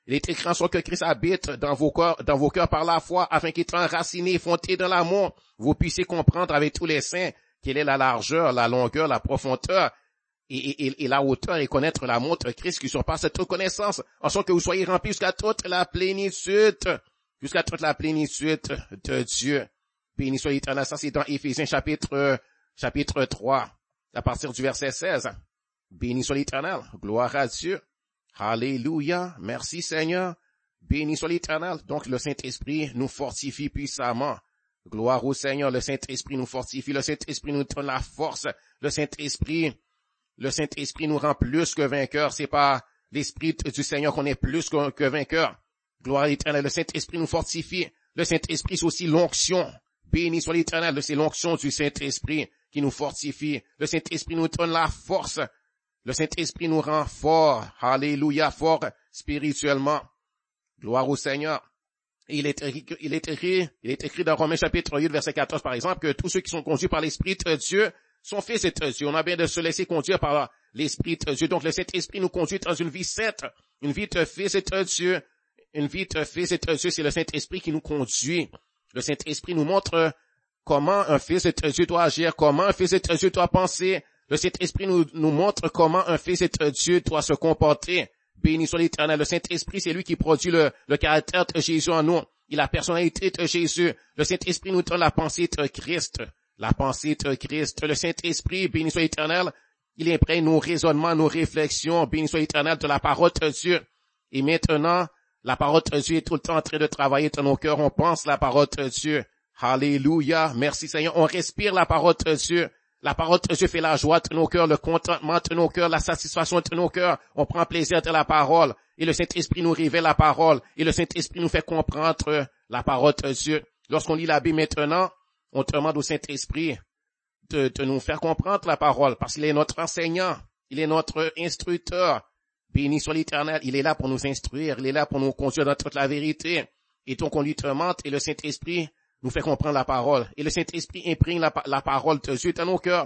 Il est écrit en sorte que Christ habite dans vos cœurs, dans vos cœurs par la foi, afin qu'étant enracinés et fondés dans l'amour, vous puissiez comprendre avec tous les saints quelle est la largeur, la longueur, la profondeur et, et, et la hauteur, et connaître l'amour de Christ qui surpasse toute connaissance, en sorte que vous soyez remplis jusqu'à toute la plénitude, jusqu'à toute la plénitude de Dieu. Béni soit l'Éternel. Ça, c'est dans Éphésiens chapitre, chapitre trois, à partir du verset seize. Béni soit l'Éternel. Gloire à Dieu. Alléluia. Merci Seigneur. Béni soit l'Éternel. Donc, le Saint-Esprit nous fortifie puissamment. Gloire au Seigneur. Le Saint-Esprit nous fortifie. Le Saint-Esprit nous donne la force. Le Saint-Esprit, le Saint-Esprit nous rend plus que vainqueurs. C'est par l'Esprit du Seigneur qu'on est plus que, que vainqueurs. Gloire à l'Éternel. Le Saint-Esprit nous fortifie. Le Saint-Esprit, c'est aussi l'onction. Béni soit l'Éternel. C'est l'onction du Saint-Esprit qui nous fortifie. Le Saint-Esprit nous donne la force. Le Saint-Esprit nous rend fort. Alléluia, fort spirituellement. Gloire au Seigneur. Et il est écrit, il est écrit, il est écrit dans Romains chapitre huit, verset quatorze, par exemple, que tous ceux qui sont conduits par l'Esprit de Dieu sont fils de Dieu. On a bien de se laisser conduire par l'Esprit de Dieu. Donc le Saint-Esprit nous conduit dans une vie sainte, une vie de fils de Dieu. Une vie de fils de Dieu, c'est le Saint-Esprit qui nous conduit. Le Saint-Esprit nous montre comment un fils de Dieu doit agir, comment un fils de Dieu doit penser. Le Saint-Esprit nous, nous montre comment un fils de Dieu doit se comporter. Béni soit l'Éternel. Le Saint-Esprit, c'est lui qui produit le, le caractère de Jésus en nous et la personnalité de Jésus. Le Saint-Esprit nous donne la pensée de Christ. La pensée de Christ. Le Saint-Esprit, béni soit l'Éternel, il imprègne nos raisonnements, nos réflexions, béni soit l'Éternel, de la parole de Dieu. Et maintenant, la parole de Dieu est tout le temps en train de travailler dans nos cœurs. On pense la parole de Dieu. Alléluia. Merci Seigneur. On respire la parole de Dieu. La parole de Dieu fait la joie de nos cœurs, le contentement de nos cœurs, la satisfaction de nos cœurs. On prend plaisir de la parole. Et le Saint-Esprit nous révèle la parole. Et le Saint-Esprit nous fait comprendre la parole de Dieu. Lorsqu'on lit la Bible maintenant, on demande au Saint-Esprit de, de nous faire comprendre la parole, parce qu'il est notre enseignant. Il est notre instructeur. Béni soit l'Éternel, il est là pour nous instruire, il est là pour nous conduire dans toute la vérité. Et donc on lui demande, et le Saint-Esprit nous fait comprendre la parole. Et le Saint-Esprit imprime la, la parole de Dieu dans nos cœurs.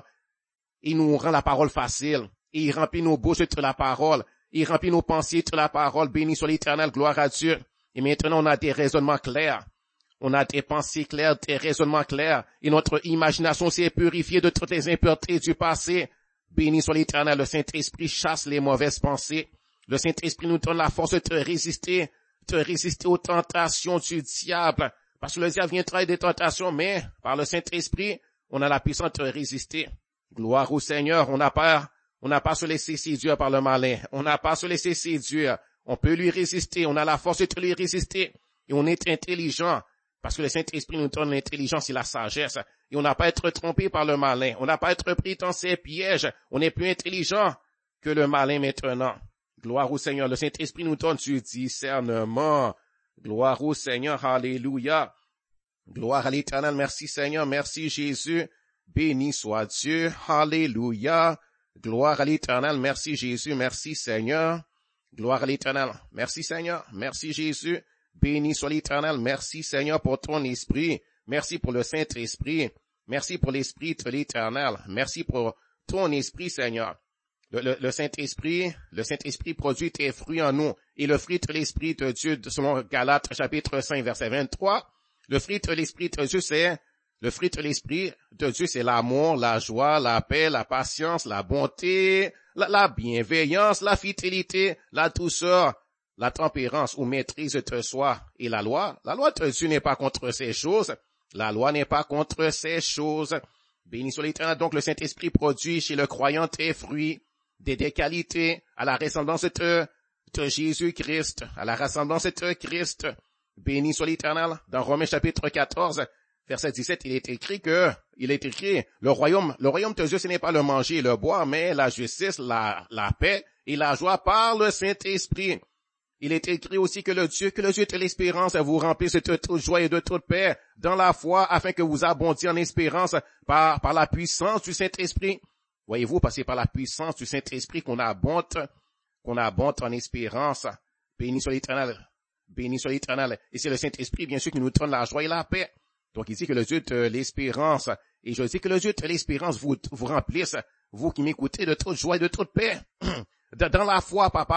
Il nous rend la parole facile. Et il remplit nos bouches de la parole. Il remplit nos pensées de la parole. Béni soit l'Éternel, gloire à Dieu. Et maintenant on a des raisonnements clairs. On a des pensées claires, des raisonnements clairs. Et notre imagination s'est purifiée de toutes les impuretés du passé. Béni soit l'Éternel, le Saint-Esprit chasse les mauvaises pensées. Le Saint-Esprit nous donne la force de résister, de résister aux tentations du diable. Parce que le diable vient travailler des tentations, mais par le Saint-Esprit, on a la puissance de résister. Gloire au Seigneur, on n'a pas, on n'a pas à se laisser séduire par le malin. On n'a pas à se laisser séduire. On peut lui résister, on a la force de lui résister. Et on est intelligent. Parce que le Saint-Esprit nous donne l'intelligence et la sagesse. Et on n'a pas à être trompé par le malin. On n'a pas à être pris dans ses pièges. On est plus intelligent que le malin maintenant. Gloire au Seigneur. Le Saint-Esprit nous donne du discernement. Gloire au Seigneur. Alléluia. Gloire à l'Éternel. Merci Seigneur. Merci Jésus. Béni soit Dieu. Alléluia. Gloire à l'Éternel. Merci Jésus. Merci Seigneur. Gloire à l'Éternel. Merci Seigneur. Merci Jésus. Béni soit l'Éternel. Merci Seigneur pour ton esprit. Merci pour le Saint-Esprit. Merci pour l'Esprit de l'Éternel. Merci pour ton esprit Seigneur. Le, le, le Saint-Esprit, le Saint-Esprit produit tes fruits en nous. Et le fruit de l'Esprit de Dieu, selon Galates chapitre cinq, verset vingt-trois, le fruit de l'Esprit de Dieu, c'est, le fruit de l'Esprit de Dieu, c'est l'amour, la joie, la paix, la patience, la bonté, la, la bienveillance, la fidélité, la douceur, la tempérance ou maîtrise de soi. Et la loi, la loi de Dieu n'est pas contre ces choses. La loi n'est pas contre ces choses. Béni soit l'Éternel. Donc le Saint-Esprit produit chez le croyant des fruits, des, des qualités, à la ressemblance de, de Jésus-Christ, à la ressemblance de Christ. Béni soit l'Éternel. Dans Romains chapitre quatorze, verset dix-sept, il est écrit que, il est écrit, le royaume, le royaume de Dieu, ce n'est pas le manger et le boire, mais la justice, la, la paix et la joie par le Saint-Esprit. Il est écrit aussi que le Dieu, que le Dieu de l'espérance vous remplisse de toute joie et de toute paix dans la foi, afin que vous abondiez en espérance par, par la puissance du Saint-Esprit. Voyez-vous, parce que c'est par la puissance du Saint-Esprit qu'on abonde, qu'on abonde en espérance. Béni soit l'Éternel. Béni soit l'Éternel. Et c'est le Saint-Esprit, bien sûr, qui nous donne la joie et la paix. Donc, il dit que le Dieu de l'espérance, et je dis que le Dieu de l'espérance vous, vous remplisse, vous qui m'écoutez, de toute joie et de toute paix. Dans la foi, papa,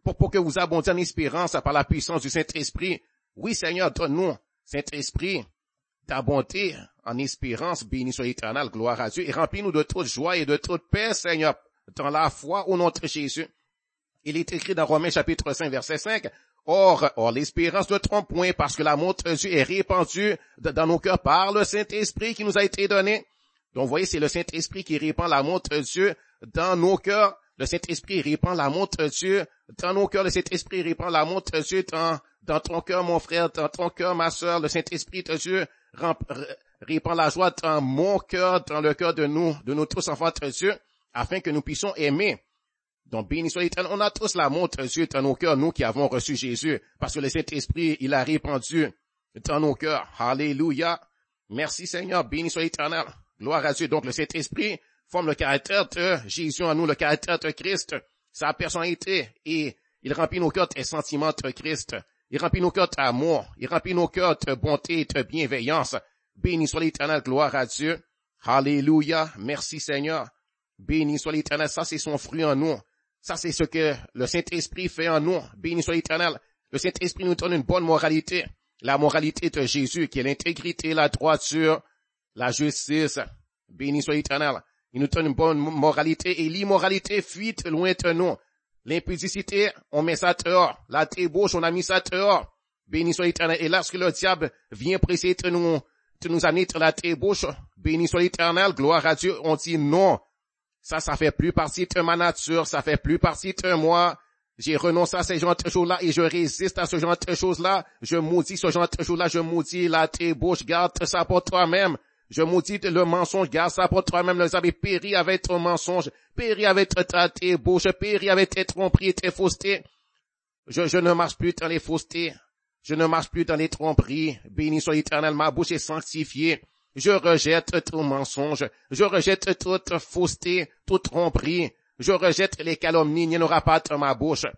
pour, pour que vous abondiez en espérance par la puissance du Saint-Esprit. Oui, Seigneur, donne-nous, Saint-Esprit, d'abonder en espérance, béni soit l'Éternel, gloire à Dieu, et remplis-nous de toute joie et de toute paix, Seigneur, dans la foi au nom de Jésus. Il est écrit dans Romains chapitre cinq, verset cinq, Or, or l'espérance ne trompe point, parce que l'amour de Dieu est répandu dans nos cœurs par le Saint-Esprit qui nous a été donné. Donc, vous voyez, c'est le Saint-Esprit qui répand l'amour de Dieu dans nos cœurs. Le Saint-Esprit répand l'amour de Dieu dans nos cœurs. Le Saint-Esprit répand l'amour de Dieu dans, dans ton cœur, mon frère, dans ton cœur, ma sœur. Le Saint-Esprit de Dieu répand la joie dans mon cœur, dans le cœur de nous, de nous tous enfants de Dieu, afin que nous puissions aimer. Donc, béni soit l'Éternel, on a tous l'amour de Dieu dans nos cœurs, nous qui avons reçu Jésus, parce que le Saint-Esprit, il a répandu dans nos cœurs. Alléluia. Merci Seigneur, béni soit l'Éternel. Gloire à Dieu. Donc, le Saint-Esprit forme le caractère de Jésus en nous, le caractère de Christ, sa personnalité, et il remplit nos cœurs de sentiments de Christ. Il remplit nos cœurs d'amour. Il remplit nos cœurs de bonté et de bienveillance. Béni soit l'Éternel, gloire à Dieu. Alléluia. Merci Seigneur. Béni soit l'Éternel. Ça, c'est son fruit en nous. Ça, c'est ce que le Saint-Esprit fait en nous. Béni soit l'Éternel. Le Saint-Esprit nous donne une bonne moralité. La moralité de Jésus, qui est l'intégrité, la droiture, la justice. Béni soit l'Éternel. Il nous donne une bonne moralité et l'immoralité fuit loin de nous. L'impudicité, on met ça dehors. La débauche, on a mis ça dehors. Béni soit l'Éternel. Et lorsque le diable vient presser de nous, de nous amener de la débauche, béni soit l'Éternel, gloire à Dieu, on dit non. Ça, ça fait plus partie de ma nature, ça fait plus partie de moi. J'ai renoncé à ce genre de choses-là et je résiste à ce genre de choses-là. Je maudis ce genre de choses-là, je maudis la débauche, garde ça pour toi-même. Je maudis le mensonge, garde ça pour toi-même. Vous avez péri avec ton mensonge, péri avec ta débauche, péri avec tes tromperies et tes faussetés. Je, je ne marche plus dans les faussetés. Je ne marche plus dans les tromperies. Béni soit l'Éternel, ma bouche est sanctifiée. Je rejette tout mensonge. Je rejette toute fausseté, toute tromperie. Je rejette les calomnies. Il n'y en aura pas dans ma bouche.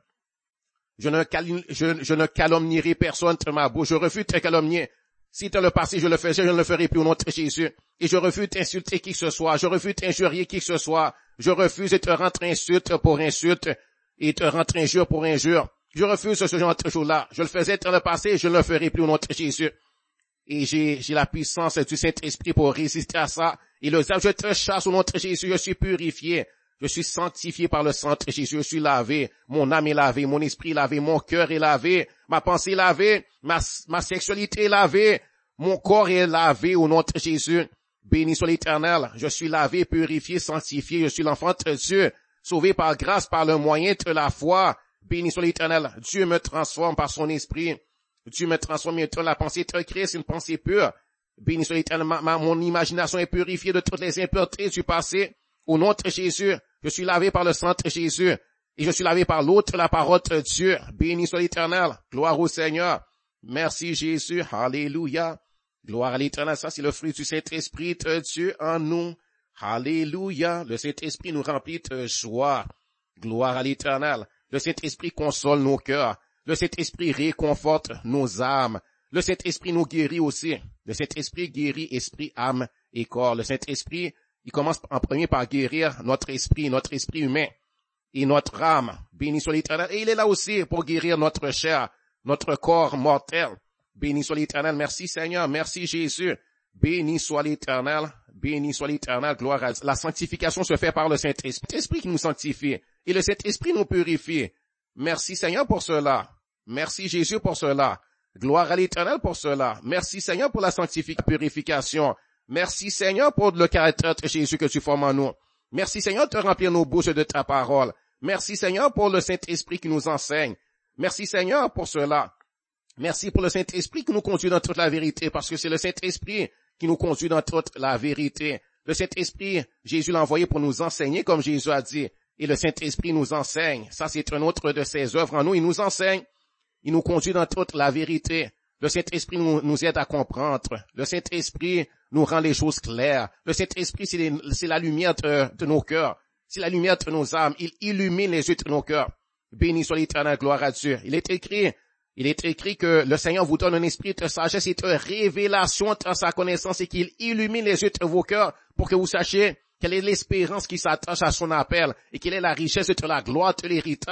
Je ne, cal... je, je ne calomnierai personne dans ma bouche. Je refuse de calomnier. Si dans le passé je le faisais, je ne le ferai plus au nom de Jésus. Et je refuse d'insulter qui que ce soit. Je refuse d'injurier qui que ce soit. Je refuse de te rendre insulte pour insulte et te rendre injure pour injure. Je refuse ce genre de choses-là. Je le faisais dans le passé, je ne le ferai plus au nom de Jésus. Et j'ai, j'ai la puissance du Saint-Esprit pour résister à ça. Et le diable, je te chasse au nom de Jésus, je suis purifié. Je suis sanctifié par le sang de Jésus, je suis lavé. Mon âme est lavée, mon esprit est lavé, mon cœur est lavé, ma pensée est lavée, ma, ma sexualité est lavée, mon corps est lavé au nom de Jésus. Béni soit l'Éternel. Je suis lavé, purifié, sanctifié, je suis l'enfant de Dieu, sauvé par grâce, par le moyen de la foi. Béni soit l'Éternel. Dieu me transforme par son esprit. Dieu me transforme et la pensée de Christ, une pensée pure. Béni soit l'Éternel, ma, ma, mon imagination est purifiée de toutes les impuretés du passé. Au nom de Jésus, je suis lavé par le sang de Jésus. Et je suis lavé par l'autre, la parole de Dieu. Béni soit l'Éternel. Gloire au Seigneur. Merci Jésus. Alléluia. Gloire à l'Éternel. Ça, c'est le fruit du Saint-Esprit de Dieu en nous. Alléluia. Le Saint-Esprit nous remplit de joie. Gloire à l'Éternel. Le Saint-Esprit console nos cœurs. Le Saint-Esprit réconforte nos âmes. Le Saint-Esprit nous guérit aussi. Le Saint-Esprit guérit esprit, âme et corps. Le Saint-Esprit, il commence en premier par guérir notre esprit, notre esprit humain et notre âme. Béni soit l'Éternel. Et il est là aussi pour guérir notre chair, notre corps mortel. Béni soit l'Éternel. Merci Seigneur. Merci Jésus. Béni soit l'Éternel. Béni soit l'Éternel. Gloire à Dieu. La sanctification se fait par le Saint-Esprit. L'Esprit qui nous sanctifie. Et le Saint-Esprit nous purifie. Merci Seigneur pour cela. Merci Jésus pour cela. Gloire à l'Éternel pour cela. Merci Seigneur pour la sanctification, purification. Merci Seigneur pour le caractère de Jésus que tu formes en nous. Merci Seigneur de remplir nos bouches de ta parole. Merci Seigneur pour le Saint-Esprit qui nous enseigne. Merci Seigneur pour cela. Merci pour le Saint-Esprit qui nous conduit dans toute la vérité, parce que c'est le Saint-Esprit qui nous conduit dans toute la vérité. Le Saint-Esprit, Jésus l'a envoyé pour nous enseigner, comme Jésus a dit. Et le Saint-Esprit nous enseigne. Ça, c'est un autre de ses œuvres en nous. Il nous enseigne. Il nous conduit dans toute la vérité. Le Saint-Esprit nous, nous aide à comprendre. Le Saint-Esprit nous rend les choses claires. Le Saint-Esprit, c'est, les, c'est la lumière de, de nos cœurs. C'est la lumière de nos âmes. Il illumine les yeux de nos cœurs. Béni soit l'Éternel, gloire à Dieu. Il est écrit, il est écrit que le Seigneur vous donne un esprit de sagesse et de révélation dans sa connaissance et qu'il illumine les yeux de vos cœurs pour que vous sachiez quelle est l'espérance qui s'attache à son appel et quelle est la richesse de la gloire de l'héritage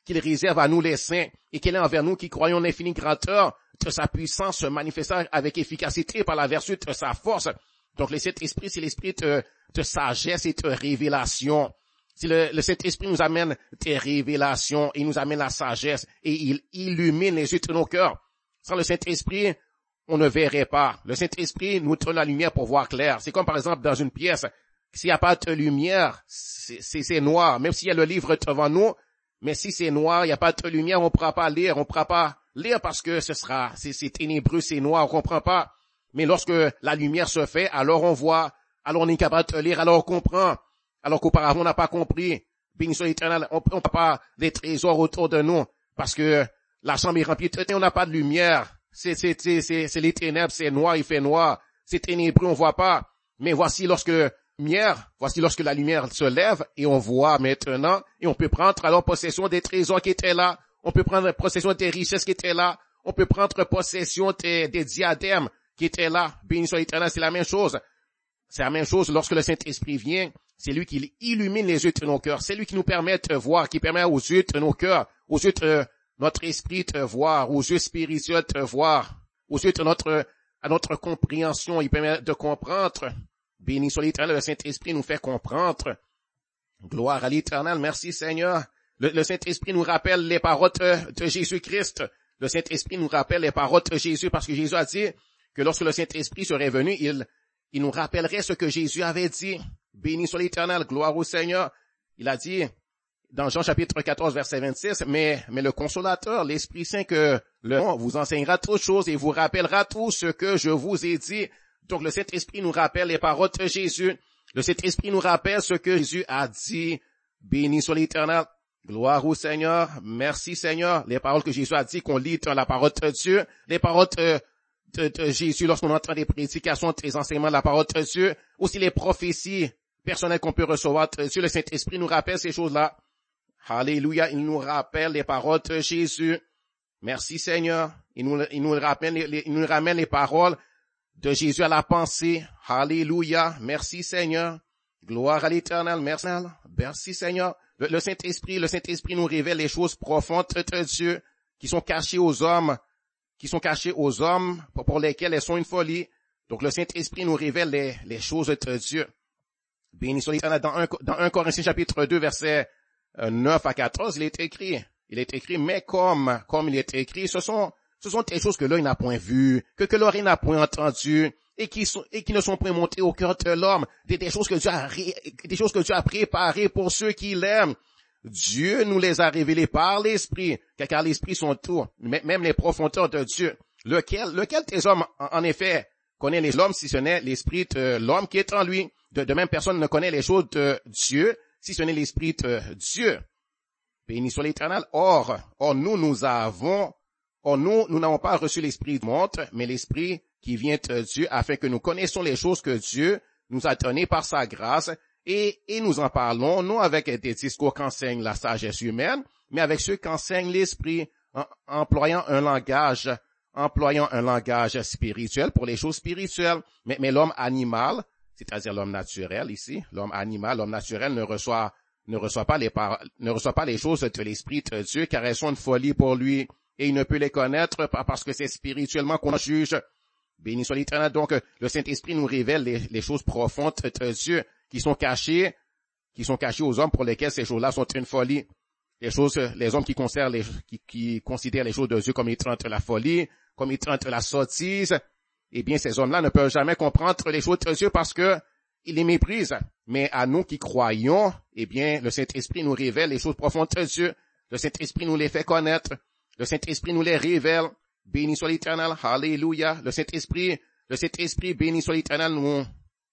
qu'il réserve à nous les saints et qu'il est envers nous qui croyons l'infini grandeur de sa puissance se manifestant avec efficacité par la vertu de sa force. Donc le Saint-Esprit, c'est l'esprit de, de sagesse et de révélation. Si le, le Saint-Esprit nous amène des révélations, il nous amène la sagesse et il illumine les yeux de nos cœurs. Sans le Saint-Esprit, on ne verrait pas. Le Saint-Esprit nous donne la lumière pour voir clair. C'est comme par exemple dans une pièce, s'il n'y a pas de lumière, c'est, c'est, c'est noir. Même s'il y a le livre devant nous, mais si c'est noir, il n'y a pas de lumière, on ne pourra pas lire. On ne pourra pas lire parce que ce sera, c'est, c'est ténébreux, c'est noir, on ne comprend pas. Mais lorsque la lumière se fait, alors on voit, alors on est capable de lire, alors on comprend. Alors qu'auparavant, on n'a pas compris. Béni soit l'Éternel, on n'a pas des trésors autour de nous parce que la chambre est remplie de, on n'a pas de lumière. C'est, c'est, c'est, c'est, c'est les ténèbres, c'est noir, il fait noir. C'est ténébreux, on voit pas. Mais voici lorsque lumière, voici lorsque la lumière se lève et on voit maintenant et on peut prendre alors possession des trésors qui étaient là. On peut prendre possession des richesses qui étaient là. On peut prendre possession des, des diadèmes qui étaient là. Béni soit l'Éternel, c'est la même chose. C'est la même chose lorsque le Saint-Esprit vient. C'est lui qui illumine les yeux de nos cœurs. C'est lui qui nous permet de voir, qui permet aux yeux de nos cœurs, aux yeux de notre esprit de voir, aux yeux spirituels de voir, aux yeux de notre, à notre compréhension. Il permet de comprendre. Béni soit l'Éternel, le Saint-Esprit nous fait comprendre. Gloire à l'Éternel. Merci Seigneur. Le, le Saint-Esprit nous rappelle les paroles de, de Jésus-Christ. Le Saint-Esprit nous rappelle les paroles de Jésus parce que Jésus a dit que lorsque le Saint-Esprit serait venu, il, il nous rappellerait ce que Jésus avait dit. Béni soit l'Éternel, gloire au Seigneur. Il a dit, dans Jean chapitre quatorze, verset vingt-six, mais, mais le consolateur, l'Esprit Saint que le nom vous enseignera toutes choses et vous rappellera tout ce que je vous ai dit. Donc le Saint-Esprit nous rappelle les paroles de Jésus. Le Saint-Esprit nous rappelle ce que Jésus a dit. Béni soit l'Éternel, gloire au Seigneur. Merci Seigneur. Les paroles que Jésus a dit, qu'on lit dans la parole de Dieu, les paroles de, de, de Jésus lorsqu'on entend des prédications, des enseignements de la parole de Dieu, aussi les prophéties personnelles qu'on peut recevoir de Dieu. Le Saint-Esprit nous rappelle ces choses-là. Alléluia, il nous rappelle les paroles de Jésus. Merci Seigneur. Il nous, il nous ramène les, il nous ramène les paroles de Jésus à la pensée. Alléluia. Merci Seigneur. Gloire à l'Éternel. Merci. Merci Seigneur. Le, le Saint-Esprit, le Saint-Esprit nous révèle les choses profondes de Dieu qui sont cachées aux hommes, qui sont cachées aux hommes pour, pour lesquels elles sont une folie. Donc le Saint-Esprit nous révèle les, les choses de Dieu. Béni soit l'Éternel. Dans un, dans un Corinthiens chapitre deux, verset neuf à quatorze, il est écrit, il est écrit, mais comme, comme il est écrit, ce sont, ce sont des choses que l'œil n'a point vues, que, que l'oreille n'a point entendues, et qui sont, et qui ne sont point montées au cœur de l'homme, des, des choses que Dieu a, des choses que Dieu a préparées pour ceux qui l'aiment. Dieu nous les a révélées par l'Esprit, car l'Esprit sont tout, même les profondeurs de Dieu. Lequel, lequel des hommes, en, en effet, connaît les hommes si ce n'est l'Esprit de l'homme qui est en lui? De, de même personne ne connaît les choses de Dieu, si ce n'est l'Esprit de Dieu. Béni soit l'Éternel. Or, or nous, nous avons, or nous, nous n'avons pas reçu l'Esprit du monde, mais l'Esprit qui vient de Dieu, afin que nous connaissions les choses que Dieu nous a données par sa grâce, et, et nous en parlons, non avec des discours qu'enseigne la sagesse humaine, mais avec ceux qu'enseigne l'Esprit, en, employant un langage, employant un langage spirituel pour les choses spirituelles. Mais, mais l'homme animal, c'est-à-dire l'homme naturel ici, l'homme animal, l'homme naturel ne reçoit, ne reçoit pas les par, ne reçoit pas les choses de l'Esprit de Dieu, car elles sont une folie pour lui, et il ne peut les connaître parce que c'est spirituellement qu'on juge. Béni soit l'Éternel. Donc, le Saint-Esprit nous révèle les, les choses profondes de Dieu, qui sont cachées, qui sont cachées aux hommes pour lesquels ces choses-là sont une folie. Les choses, les hommes qui considèrent les, qui, qui considèrent les choses de Dieu comme étant la folie, comme étant la sottise, eh bien, ces hommes-là ne peuvent jamais comprendre les choses de Dieu parce que ils les méprisent. Mais à nous qui croyons, eh bien, le Saint-Esprit nous révèle les choses profondes de Dieu. Le Saint-Esprit nous les fait connaître. Le Saint-Esprit nous les révèle. Béni soit l'Éternel. Alléluia. Le Saint-Esprit, le Saint-Esprit, béni soit l'Éternel, nous,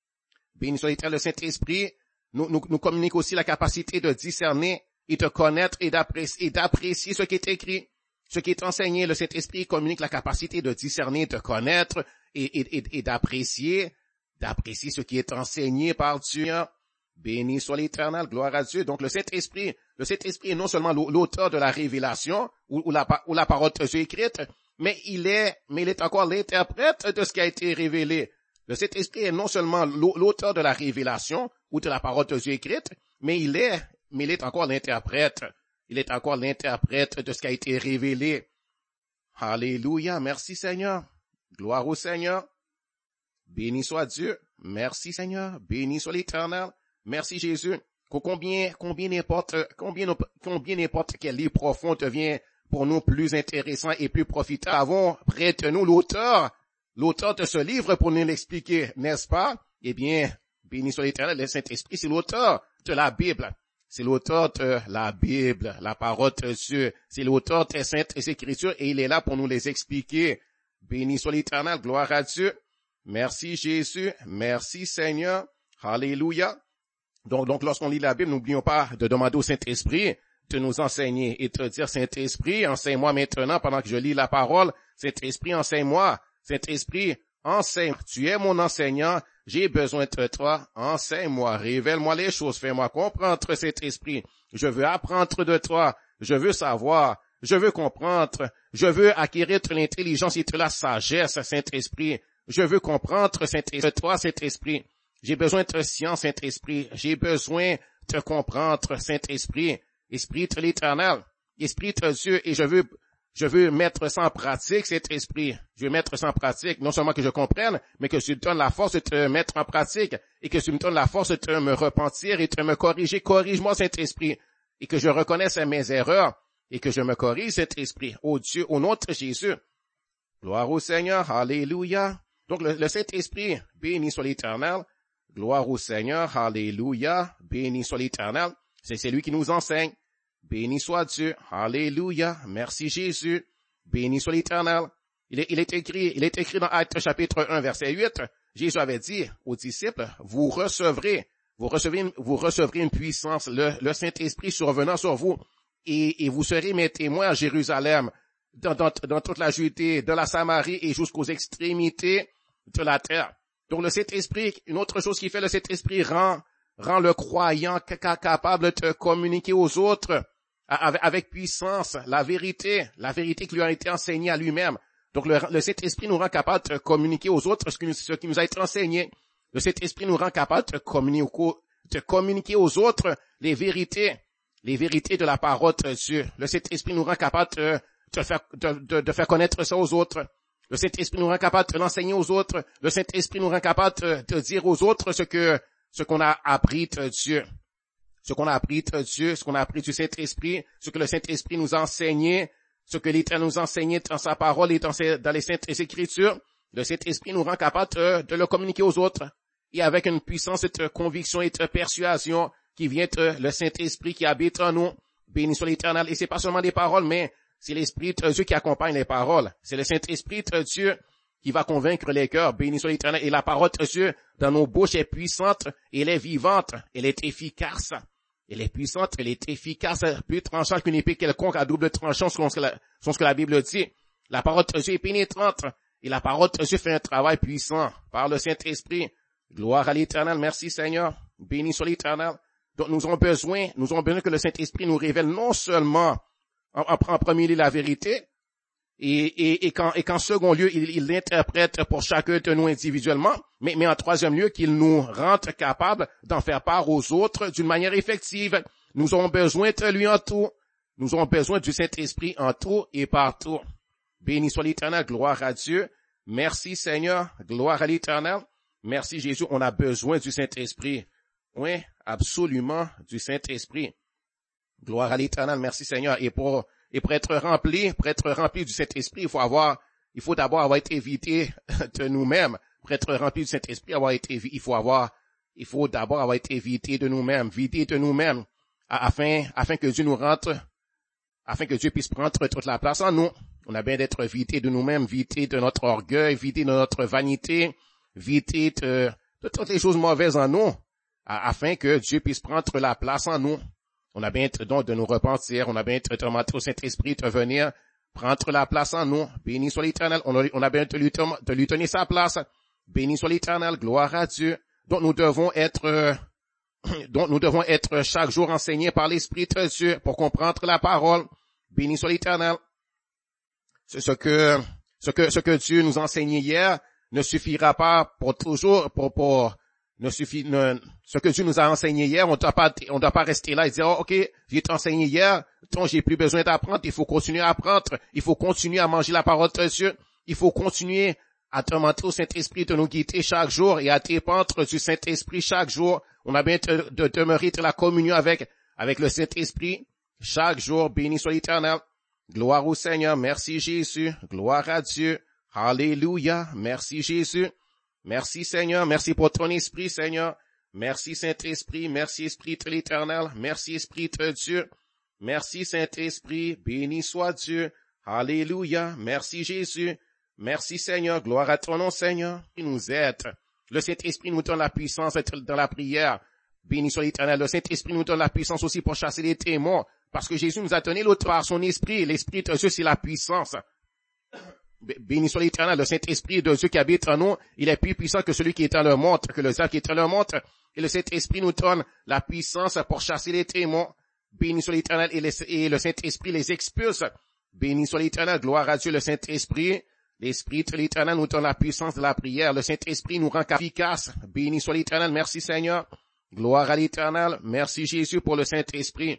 béni soit l'Éternel, le Saint-Esprit nous, nous, nous communique aussi la capacité de discerner et de connaître et d'apprécier, et d'apprécier ce qui est écrit, ce qui est enseigné. Le Saint-Esprit communique la capacité de discerner, de connaître et, et, et, et d'apprécier, d'apprécier ce qui est enseigné par Dieu. Béni soit l'Éternel, gloire à Dieu. Donc le Saint-Esprit, le Saint-Esprit est non seulement l'auteur de la révélation ou, ou, la, ou la parole de Dieu écrite, mais il est, mais il est encore l'interprète de ce qui a été révélé. Le Saint-Esprit est non seulement l'auteur de la révélation ou de la parole de Dieu écrite, mais il est, mais il est encore l'interprète. Il est encore l'interprète de ce qui a été révélé. Alléluia. Merci Seigneur. Gloire au Seigneur. Béni soit Dieu. Merci Seigneur. Béni soit l'Éternel. Merci Jésus. Combien, combien n'importe, combien, combien n'importe quel livre profond devient pour nous plus intéressant et plus profitable. Avons près de nous l'auteur, l'auteur de ce livre pour nous l'expliquer, n'est-ce pas? Eh bien, béni soit l'Éternel, le Saint-Esprit, c'est l'auteur de la Bible. C'est l'auteur de la Bible, la parole de Dieu. C'est l'auteur des Saintes Écritures et il est là pour nous les expliquer. Béni soit l'Éternel, gloire à Dieu. Merci Jésus, merci Seigneur. Alléluia. Donc, donc lorsqu'on lit la Bible, n'oublions pas de demander au Saint-Esprit de nous enseigner et de dire, Saint-Esprit, enseigne-moi maintenant pendant que je lis la parole. Saint-Esprit, enseigne-moi. Saint-Esprit, enseigne. Tu es mon enseignant. J'ai besoin de toi. Enseigne-moi. Révèle-moi les choses. Fais-moi comprendre cet esprit. Je veux apprendre de toi. Je veux savoir. Je veux comprendre. Je veux acquérir de l'intelligence et de la sagesse, Saint-Esprit. Je veux comprendre, Saint-Esprit, de toi, Saint-Esprit. J'ai besoin de science, Saint-Esprit. J'ai besoin de comprendre, Saint-Esprit. Esprit de l'Éternel. Esprit de Dieu. Et je veux Je veux mettre ça en pratique, cet esprit. Je veux mettre ça en pratique, non seulement que je comprenne, mais que tu me donnes la force de te mettre en pratique, et que tu me donnes la force de te me repentir et de me corriger. Corrige-moi, cet esprit, et que je reconnaisse mes erreurs, et que je me corrige, cet esprit. Ô Dieu, au nom de Jésus. Gloire au Seigneur, alléluia. Donc le, le Saint-Esprit, béni soit l'Éternel. Gloire au Seigneur, alléluia. Béni soit l'Éternel. C'est celui qui nous enseigne. Béni soit Dieu. Alléluia. Merci Jésus. Béni soit l'Éternel. Il est, il est écrit, il est écrit dans Actes chapitre un, verset huit. Jésus avait dit aux disciples, vous recevrez, vous recevrez, vous recevrez une puissance, le, le Saint-Esprit survenant sur vous, et, et vous serez mes témoins à Jérusalem, dans, dans, dans toute la Judée, de la Samarie et jusqu'aux extrémités de la terre. Donc le Saint-Esprit, une autre chose qui fait le Saint-Esprit rend, rend le croyant capable de communiquer aux autres avec, avec puissance la vérité, la vérité qui lui a été enseignée à lui-même. Donc le, le Saint-Esprit nous rend capable de communiquer aux autres ce qui, nous, ce qui nous a été enseigné. Le Saint-Esprit nous rend capable de communiquer, de communiquer aux autres les vérités, les vérités de la parole de Dieu. Le Saint-Esprit nous rend capable de, de, faire, de, de, de faire connaître ça aux autres. Le Saint-Esprit nous rend capable de l'enseigner aux autres. Le Saint-Esprit nous rend capable de, de dire aux autres ce que ce qu'on a appris de Dieu. Ce qu'on a appris de Dieu, ce qu'on a appris du Saint-Esprit, ce que le Saint-Esprit nous a enseigné, ce que l'Éternel nous a enseigné dans sa parole et dans, ses, dans les Saintes Écritures. Le Saint-Esprit nous rend capable de, de le communiquer aux autres. Et avec une puissance de conviction et de persuasion qui vient de le Saint-Esprit qui habite en nous. Béni soit l'Éternel. Et c'est pas seulement des paroles, mais c'est l'Esprit de Dieu qui accompagne les paroles. C'est le Saint-Esprit de Dieu qui va convaincre les cœurs. Béni soit l'Éternel. Et la parole de Dieu dans nos bouches est puissante, et elle est vivante, elle est efficace. Elle est puissante, elle est efficace, plus tranchante qu'une épée quelconque à double tranchant, selon ce que la, selon ce que la Bible dit. La parole de Dieu est pénétrante, et la parole de Dieu fait un travail puissant par le Saint-Esprit. Gloire à l'Éternel. Merci Seigneur. Béni soit l'Éternel. Donc nous avons besoin, nous avons besoin que le Saint-Esprit nous révèle non seulement en, en, en premier lieu la vérité, Et, et, et, qu'en, et qu'en second lieu, il, il l'interprète pour chacun de nous individuellement, mais, mais en troisième lieu, qu'il nous rende capables d'en faire part aux autres d'une manière effective. Nous avons besoin de lui en tout. Nous avons besoin du Saint-Esprit en tout et partout. Béni soit l'Éternel, gloire à Dieu. Merci Seigneur, gloire à l'Éternel. Merci Jésus, on a besoin du Saint-Esprit. Oui, absolument du Saint-Esprit. Gloire à l'Éternel, merci Seigneur. Et pour Et pour être rempli, pour être rempli du Saint-Esprit, il faut avoir, il faut d'abord avoir été vidé de nous-mêmes. Pour être rempli du Saint-Esprit, avoir été, il faut avoir, il faut d'abord avoir été vidé de nous-mêmes, vidé de nous-mêmes, afin, afin que Dieu nous rentre, afin que Dieu puisse prendre toute la place en nous. On a bien d'être vidé de nous-mêmes, vidé de notre orgueil, vidé de notre vanité, vidé de, de toutes les choses mauvaises en nous, afin que Dieu puisse prendre la place en nous. On a bien être donc de nous repentir, on a bien être demander au Saint-Esprit de venir prendre la place en nous. Béni soit l'Éternel, on a, on a bien de lui, de lui tenir sa place. Béni soit l'Éternel, gloire à Dieu. Donc nous devons être, euh, donc nous devons être chaque jour enseignés par l'Esprit de Dieu pour comprendre la parole. Béni soit l'Éternel. C'est ce que, ce que, ce que Dieu nous a enseigné hier ne suffira pas pour toujours, pour, pour, ne suffit, ne, ce que Dieu nous a enseigné hier, on ne doit pas, on doit pas rester là et dire, oh, ok, j'ai enseigné hier, donc j'ai plus besoin d'apprendre, il faut continuer à apprendre, il faut continuer à manger la parole de Dieu, il faut continuer à demander au Saint-Esprit de nous guider chaque jour et à dépendre du Saint-Esprit chaque jour. On a bien de, de demeurer dans la communion avec, avec le Saint-Esprit chaque jour. Béni soit l'Éternel. Gloire au Seigneur. Merci Jésus. Gloire à Dieu. Alléluia. Merci Jésus. Merci Seigneur. Merci pour ton esprit, Seigneur. Merci Saint-Esprit. Merci Esprit de l'Éternel. Merci Esprit de Dieu. Merci Saint-Esprit. Béni soit Dieu. Alléluia. Merci Jésus. Merci Seigneur, gloire à ton nom Seigneur, qui nous aide. Le Saint-Esprit nous donne la puissance dans la prière. Béni soit l'Éternel. Le Saint-Esprit nous donne la puissance aussi pour chasser les démons. Parce que Jésus nous a donné l'autre par son esprit. L'Esprit de Dieu, c'est la puissance. Béni soit l'Éternel. Le Saint-Esprit de Dieu qui habite en nous, il est plus puissant que celui qui est dans le monde, que le diable qui est dans le monde. Et le Saint-Esprit nous donne la puissance pour chasser les démons. Béni soit l'Éternel. Et, et le Saint-Esprit les expulse. Béni soit l'Éternel. Gloire à Dieu, le Saint-Esprit. L'Esprit de l'Éternel nous donne la puissance de la prière. Le Saint-Esprit nous rend efficace. Béni soit l'Éternel. Merci Seigneur. Gloire à l'Éternel. Merci Jésus pour le Saint-Esprit.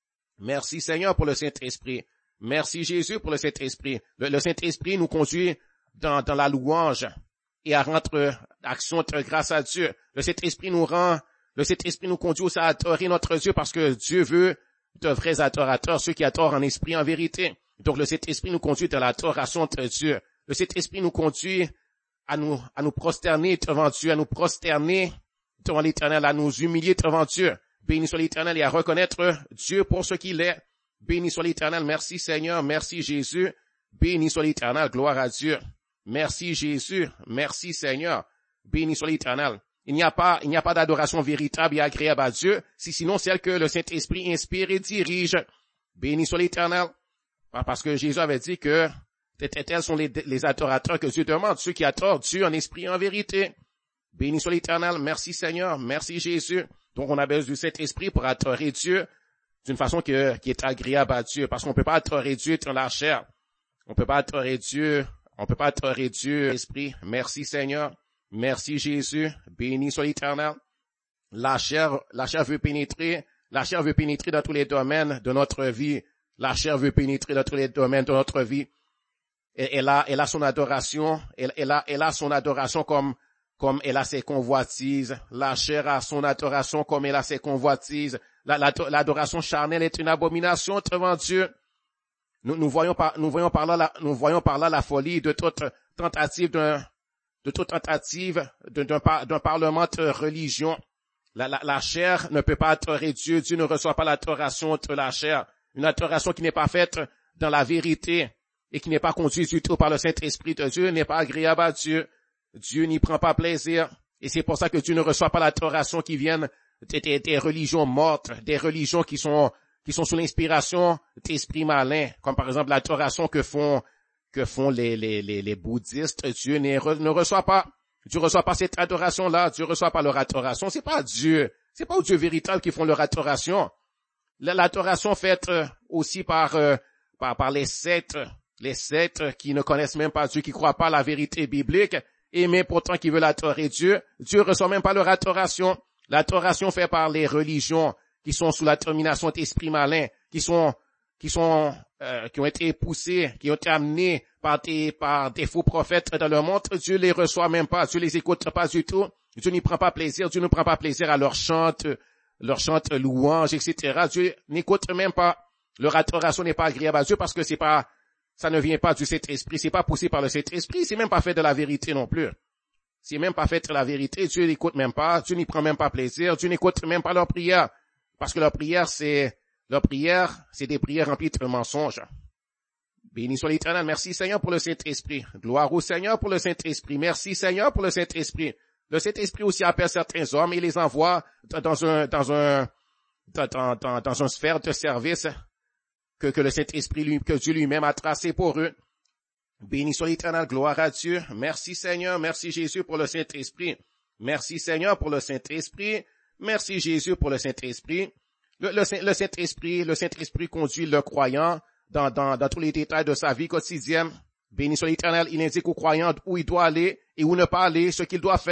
Merci Seigneur pour le Saint-Esprit. Merci Jésus pour le Saint-Esprit. Le, le Saint-Esprit nous conduit dans, dans la louange et à rendre action de grâce à Dieu. Le Saint-Esprit nous rend, le Saint-Esprit nous conduit aussi à adorer notre Dieu parce que Dieu veut de vrais adorateurs, ceux qui adorent en esprit, en vérité. Donc le Saint-Esprit nous conduit dans l'adoration de Dieu. Le Saint-Esprit nous conduit à nous, à nous prosterner devant Dieu, à nous prosterner devant l'Éternel, à nous humilier devant Dieu. Béni soit l'Éternel et à reconnaître Dieu pour ce qu'il est. Béni soit l'Éternel. Merci Seigneur. Merci Jésus. Béni soit l'Éternel. Gloire à Dieu. Merci Jésus. Merci Seigneur. Béni soit l'Éternel. Il n'y a pas, il n'y a pas d'adoration véritable et agréable à Dieu, si sinon celle que le Saint-Esprit inspire et dirige. Béni soit l'Éternel. Parce que Jésus avait dit que tels sont les, les adorateurs que Dieu demande, ceux qui adorent Dieu en esprit et en vérité. Béni soit l'Éternel. Merci Seigneur. Merci Jésus. Donc on a besoin du Saint-Esprit pour adorer Dieu d'une façon que, qui est agréable à Dieu. Parce qu'on peut pas adorer Dieu dans la chair. On peut pas adorer Dieu. On peut pas adorer Dieu, Esprit. Merci Seigneur. Merci Jésus. Béni soit l'Éternel. La chair, la chair veut pénétrer. La chair veut pénétrer dans tous les domaines de notre vie. La chair veut pénétrer dans tous les domaines de notre vie. Elle a, elle a son adoration, elle, elle a, elle a son adoration comme, comme elle a ses convoitises. La chair a son adoration comme elle a ses convoitises. La, la, l'adoration charnelle est une abomination devant Dieu. Nous, nous voyons par, nous voyons par là la, nous voyons par là la folie de toute tentative d'un, de toute tentative d'un, d'un parlement de religion. La, la, la chair ne peut pas adorer Dieu. Dieu ne reçoit pas l'adoration de la chair. Une adoration qui n'est pas faite dans la vérité et qui n'est pas conduite du tout par le Saint-Esprit de Dieu n'est pas agréable à Dieu. Dieu n'y prend pas plaisir. Et c'est pour ça que Dieu ne reçoit pas l'adoration qui vient des, des, des religions mortes, des religions qui sont, qui sont sous l'inspiration d'esprits malins, comme par exemple l'adoration que font, que font les, les, les, les bouddhistes. Dieu ne, ne reçoit pas. Dieu ne reçoit pas cette adoration-là. Dieu ne reçoit pas leur adoration. C'est pas Dieu. C'est pas au Dieu véritable qui font leur adoration. L'adoration faite aussi par, euh, par, par les sectes, les sectes qui ne connaissent même pas Dieu, qui croient pas à la vérité biblique, et mais pourtant qui veulent adorer Dieu. Dieu reçoit même pas leur adoration. L'adoration faite par les religions qui sont sous la domination d'esprits malins, qui sont, qui sont, euh, qui ont été poussés, qui ont été amenés par des, par des faux prophètes dans le monde, Dieu les reçoit même pas. Dieu les écoute pas du tout. Dieu n'y prend pas plaisir. Dieu ne prend pas plaisir à leur chante, leur chante louange, et cetera. Dieu n'écoute même pas. Leur adoration n'est pas agréable à Dieu parce que c'est pas, ça ne vient pas du Saint-Esprit, c'est pas poussé par le Saint-Esprit, c'est même pas fait de la vérité non plus. C'est même pas fait de la vérité, Dieu n'écoute même pas, Dieu n'y prend même pas plaisir, Dieu n'écoute même pas leur prière. Parce que leur prière, c'est, leur prière, c'est des prières remplies de mensonges. Béni soit l'Éternel. Merci Seigneur pour le Saint-Esprit. Gloire au Seigneur pour le Saint-Esprit. Merci Seigneur pour le Saint-Esprit. Le Saint-Esprit aussi appelle certains hommes et les envoie dans un, dans un, dans, dans, dans, dans une sphère de service que, que le Saint-Esprit lui, que Dieu lui-même a tracé pour eux. Béni soit l'Éternel. Gloire à Dieu. Merci Seigneur. Merci Jésus pour le Saint-Esprit. Merci Seigneur pour le Saint-Esprit. Merci Jésus pour le Saint-Esprit. Le, le, le Saint-Esprit, le Saint-Esprit conduit le croyant dans, dans, dans tous les détails de sa vie quotidienne. Béni soit l'Éternel, il indique au croyant où il doit aller et où ne pas aller, ce qu'il doit faire.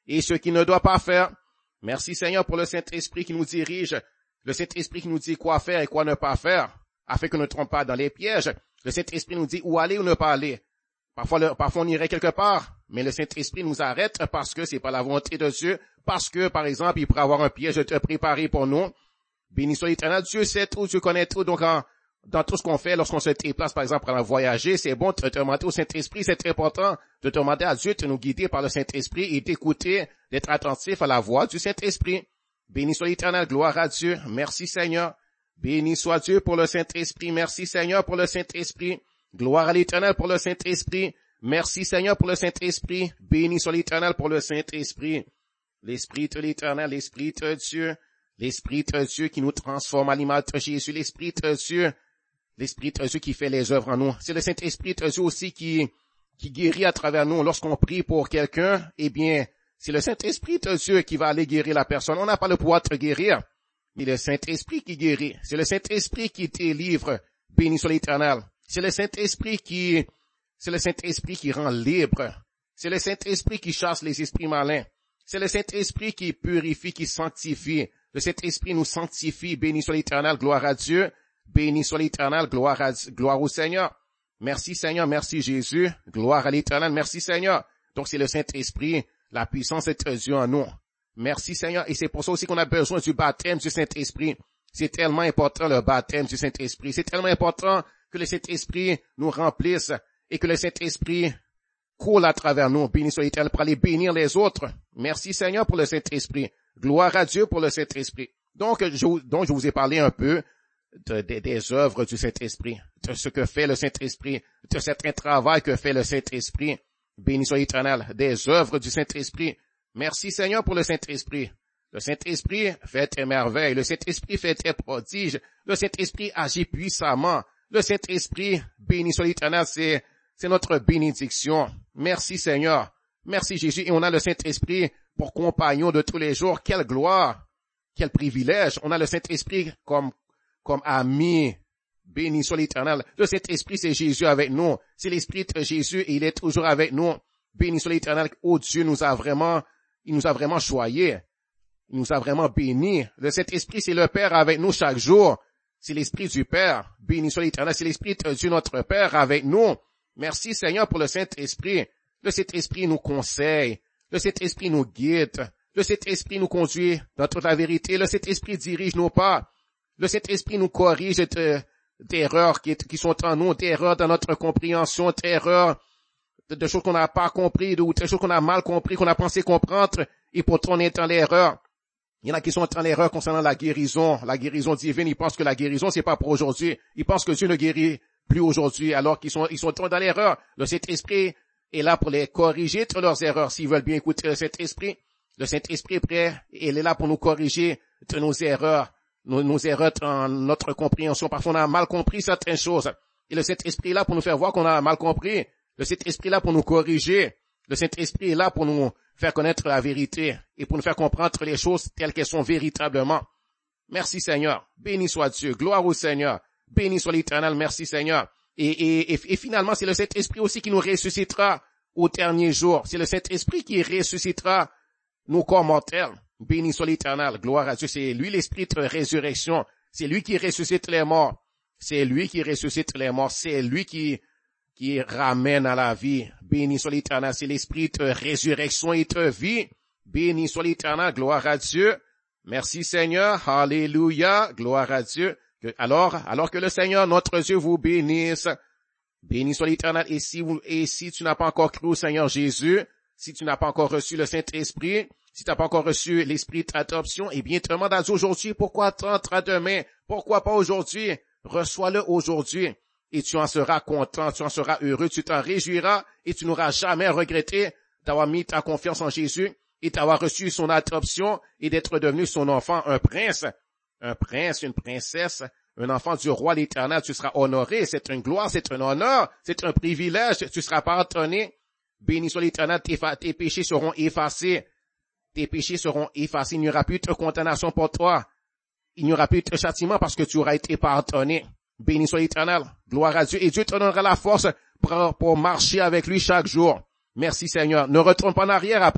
et ce qu'il ne doit pas faire. Merci Seigneur pour le Saint-Esprit qui nous dirige, le Saint-Esprit qui nous dit quoi faire et quoi ne pas faire, afin que nous ne trompe pas dans les pièges. Le Saint-Esprit nous dit où aller ou ne pas aller. Parfois, le, parfois on irait quelque part, mais le Saint-Esprit nous arrête parce que c'est pas la volonté de Dieu, parce que, par exemple, il pourrait avoir un piège de te préparer pour nous. Béni soit l'Éternel, Dieu sait tout, Dieu connaît tout, donc en, dans tout ce qu'on fait, lorsqu'on se déplace, par exemple, pour voyager, c'est bon de te demander au Saint-Esprit, c'est très important de te demander à Dieu de nous guider par le Saint-Esprit et d'écouter, d'être attentif à la voix du Saint-Esprit. Béni soit l'Éternel, gloire à Dieu, merci Seigneur. Béni soit Dieu pour le Saint-Esprit, merci Seigneur pour le Saint-Esprit. Gloire à l'Éternel pour le Saint-Esprit. Merci Seigneur pour le Saint-Esprit. Béni soit l'Éternel pour le Saint-Esprit. L'Esprit de l'Éternel, l'Esprit de Dieu. L'Esprit de Dieu qui nous transforme à l'image de Jésus. L'Esprit de Dieu. L'Esprit de Dieu qui fait les œuvres en nous. C'est le Saint-Esprit de Dieu aussi qui, qui guérit à travers nous. Lorsqu'on prie pour quelqu'un, eh bien, c'est le Saint-Esprit de Dieu qui va aller guérir la personne. On n'a pas le pouvoir de guérir. Mais le Saint-Esprit qui guérit. C'est le Saint-Esprit qui délivre. Béni soit l'Éternel. C'est le Saint-Esprit qui, c'est le Saint-Esprit qui rend libre. C'est le Saint-Esprit qui chasse les esprits malins. C'est le Saint-Esprit qui purifie, qui sanctifie. Le Saint-Esprit nous sanctifie. Béni soit l'Éternel, gloire à Dieu. Béni soit l'Éternel, gloire à, gloire au Seigneur. Merci Seigneur, merci Jésus. Gloire à l'Éternel, merci Seigneur. Donc c'est le Saint-Esprit, la puissance de Dieu en nous. Merci Seigneur. Et c'est pour ça aussi qu'on a besoin du baptême du Saint-Esprit. C'est tellement important le baptême du Saint-Esprit. C'est tellement important que le Saint-Esprit nous remplisse et que le Saint-Esprit coule à travers nous. Béni soit l'Éternel pour aller bénir les autres. Merci Seigneur pour le Saint-Esprit. Gloire à Dieu pour le Saint-Esprit. Donc je, donc je vous ai parlé un peu de, de, des œuvres du Saint-Esprit, de ce que fait le Saint-Esprit, de certain travail que fait le Saint-Esprit. Béni soit l'Éternel, des œuvres du Saint-Esprit. Merci Seigneur pour le Saint-Esprit. Le Saint-Esprit fait tes merveilles. Le Saint-Esprit fait tes prodiges. Le Saint-Esprit agit puissamment. Le Saint-Esprit, béni soit l'Éternel, c'est, c'est notre bénédiction. Merci Seigneur. Merci Jésus. Et on a le Saint-Esprit pour compagnon de tous les jours. Quelle gloire. Quel privilège. On a le Saint-Esprit comme, comme ami. Béni soit l'Éternel. Le Saint-Esprit, c'est Jésus avec nous. C'est l'Esprit de Jésus et il est toujours avec nous. Béni soit l'Éternel. Oh Dieu nous a vraiment, il nous a vraiment choyés. Il nous a vraiment bénis. Le Saint-Esprit, c'est le Père avec nous chaque jour. C'est l'Esprit du Père. Béni soit l'Éternel. C'est l'Esprit de Dieu, notre Père, avec nous. Merci Seigneur pour le Saint-Esprit. Le Saint-Esprit nous conseille. Le Saint-Esprit nous guide. Le Saint-Esprit nous conduit dans toute la vérité. Le Saint-Esprit dirige nos pas. Le Saint-Esprit nous corrige de, d'erreurs qui, qui sont en nous, d'erreurs dans notre compréhension, d'erreurs, de, de choses qu'on n'a pas compris, ou de choses qu'on a mal compris, qu'on a pensé comprendre, et pourtant on est dans l'erreur. Il y en a qui sont en erreur concernant la guérison, la guérison divine. Ils pensent que la guérison, c'est pas pour aujourd'hui. Ils pensent que Dieu ne guérit plus aujourd'hui, alors qu'ils sont, ils sont dans l'erreur. Le Saint-Esprit est là pour les corriger de leurs erreurs. S'ils veulent bien écouter le Saint-Esprit, le Saint-Esprit est prêt, et il est là pour nous corriger de nos erreurs, nos, nos erreurs dans notre compréhension. Parfois, on a mal compris certaines choses. Et le Saint-Esprit est là pour nous faire voir qu'on a mal compris. Le Saint-Esprit est là pour nous corriger. Le Saint-Esprit est là pour nous faire connaître la vérité et pour nous faire comprendre les choses telles qu'elles sont véritablement. Merci Seigneur. Béni soit Dieu. Gloire au Seigneur. Béni soit l'Éternel. Merci Seigneur. Et, et, et, et finalement, c'est le Saint-Esprit aussi qui nous ressuscitera au dernier jour. C'est le Saint-Esprit qui ressuscitera nos corps mortels. Béni soit l'Éternel. Gloire à Dieu. C'est lui l'Esprit de résurrection. C'est lui qui ressuscite les morts. C'est lui qui ressuscite les morts. C'est lui qui qui ramène à la vie. Béni soit l'Éternel, c'est l'Esprit de résurrection et de vie. Béni soit l'Éternel, gloire à Dieu. Merci Seigneur, alléluia, gloire à Dieu. Alors, alors que le Seigneur, notre Dieu, vous bénisse. Béni soit l'Éternel. Et si vous, et si tu n'as pas encore cru au Seigneur Jésus, si tu n'as pas encore reçu le Saint-Esprit, si tu n'as pas encore reçu l'Esprit d'adoption, eh bien, demande à Dieu aujourd'hui, pourquoi attendre à demain? Pourquoi pas aujourd'hui? Reçois-le aujourd'hui. Et tu en seras content, tu en seras heureux, tu t'en réjouiras et tu n'auras jamais regretté d'avoir mis ta confiance en Jésus et d'avoir reçu son adoption et d'être devenu son enfant, un prince, un prince, une princesse, un enfant du roi l'Éternel. Tu seras honoré, c'est une gloire, c'est un honneur, c'est un privilège, tu seras pardonné. Béni soit l'Éternel, tes, tes péchés seront effacés, tes péchés seront effacés, il n'y aura plus de condamnation pour toi, il n'y aura plus de châtiment parce que tu auras été pardonné. Béni soit l'Éternel, gloire à Dieu, et Dieu te donnera la force pour, pour marcher avec lui chaque jour. Merci Seigneur, ne retourne pas en arrière après,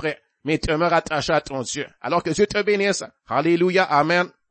mais demeure attaché à ton Dieu. Alors que Dieu te bénisse. Alléluia, amen.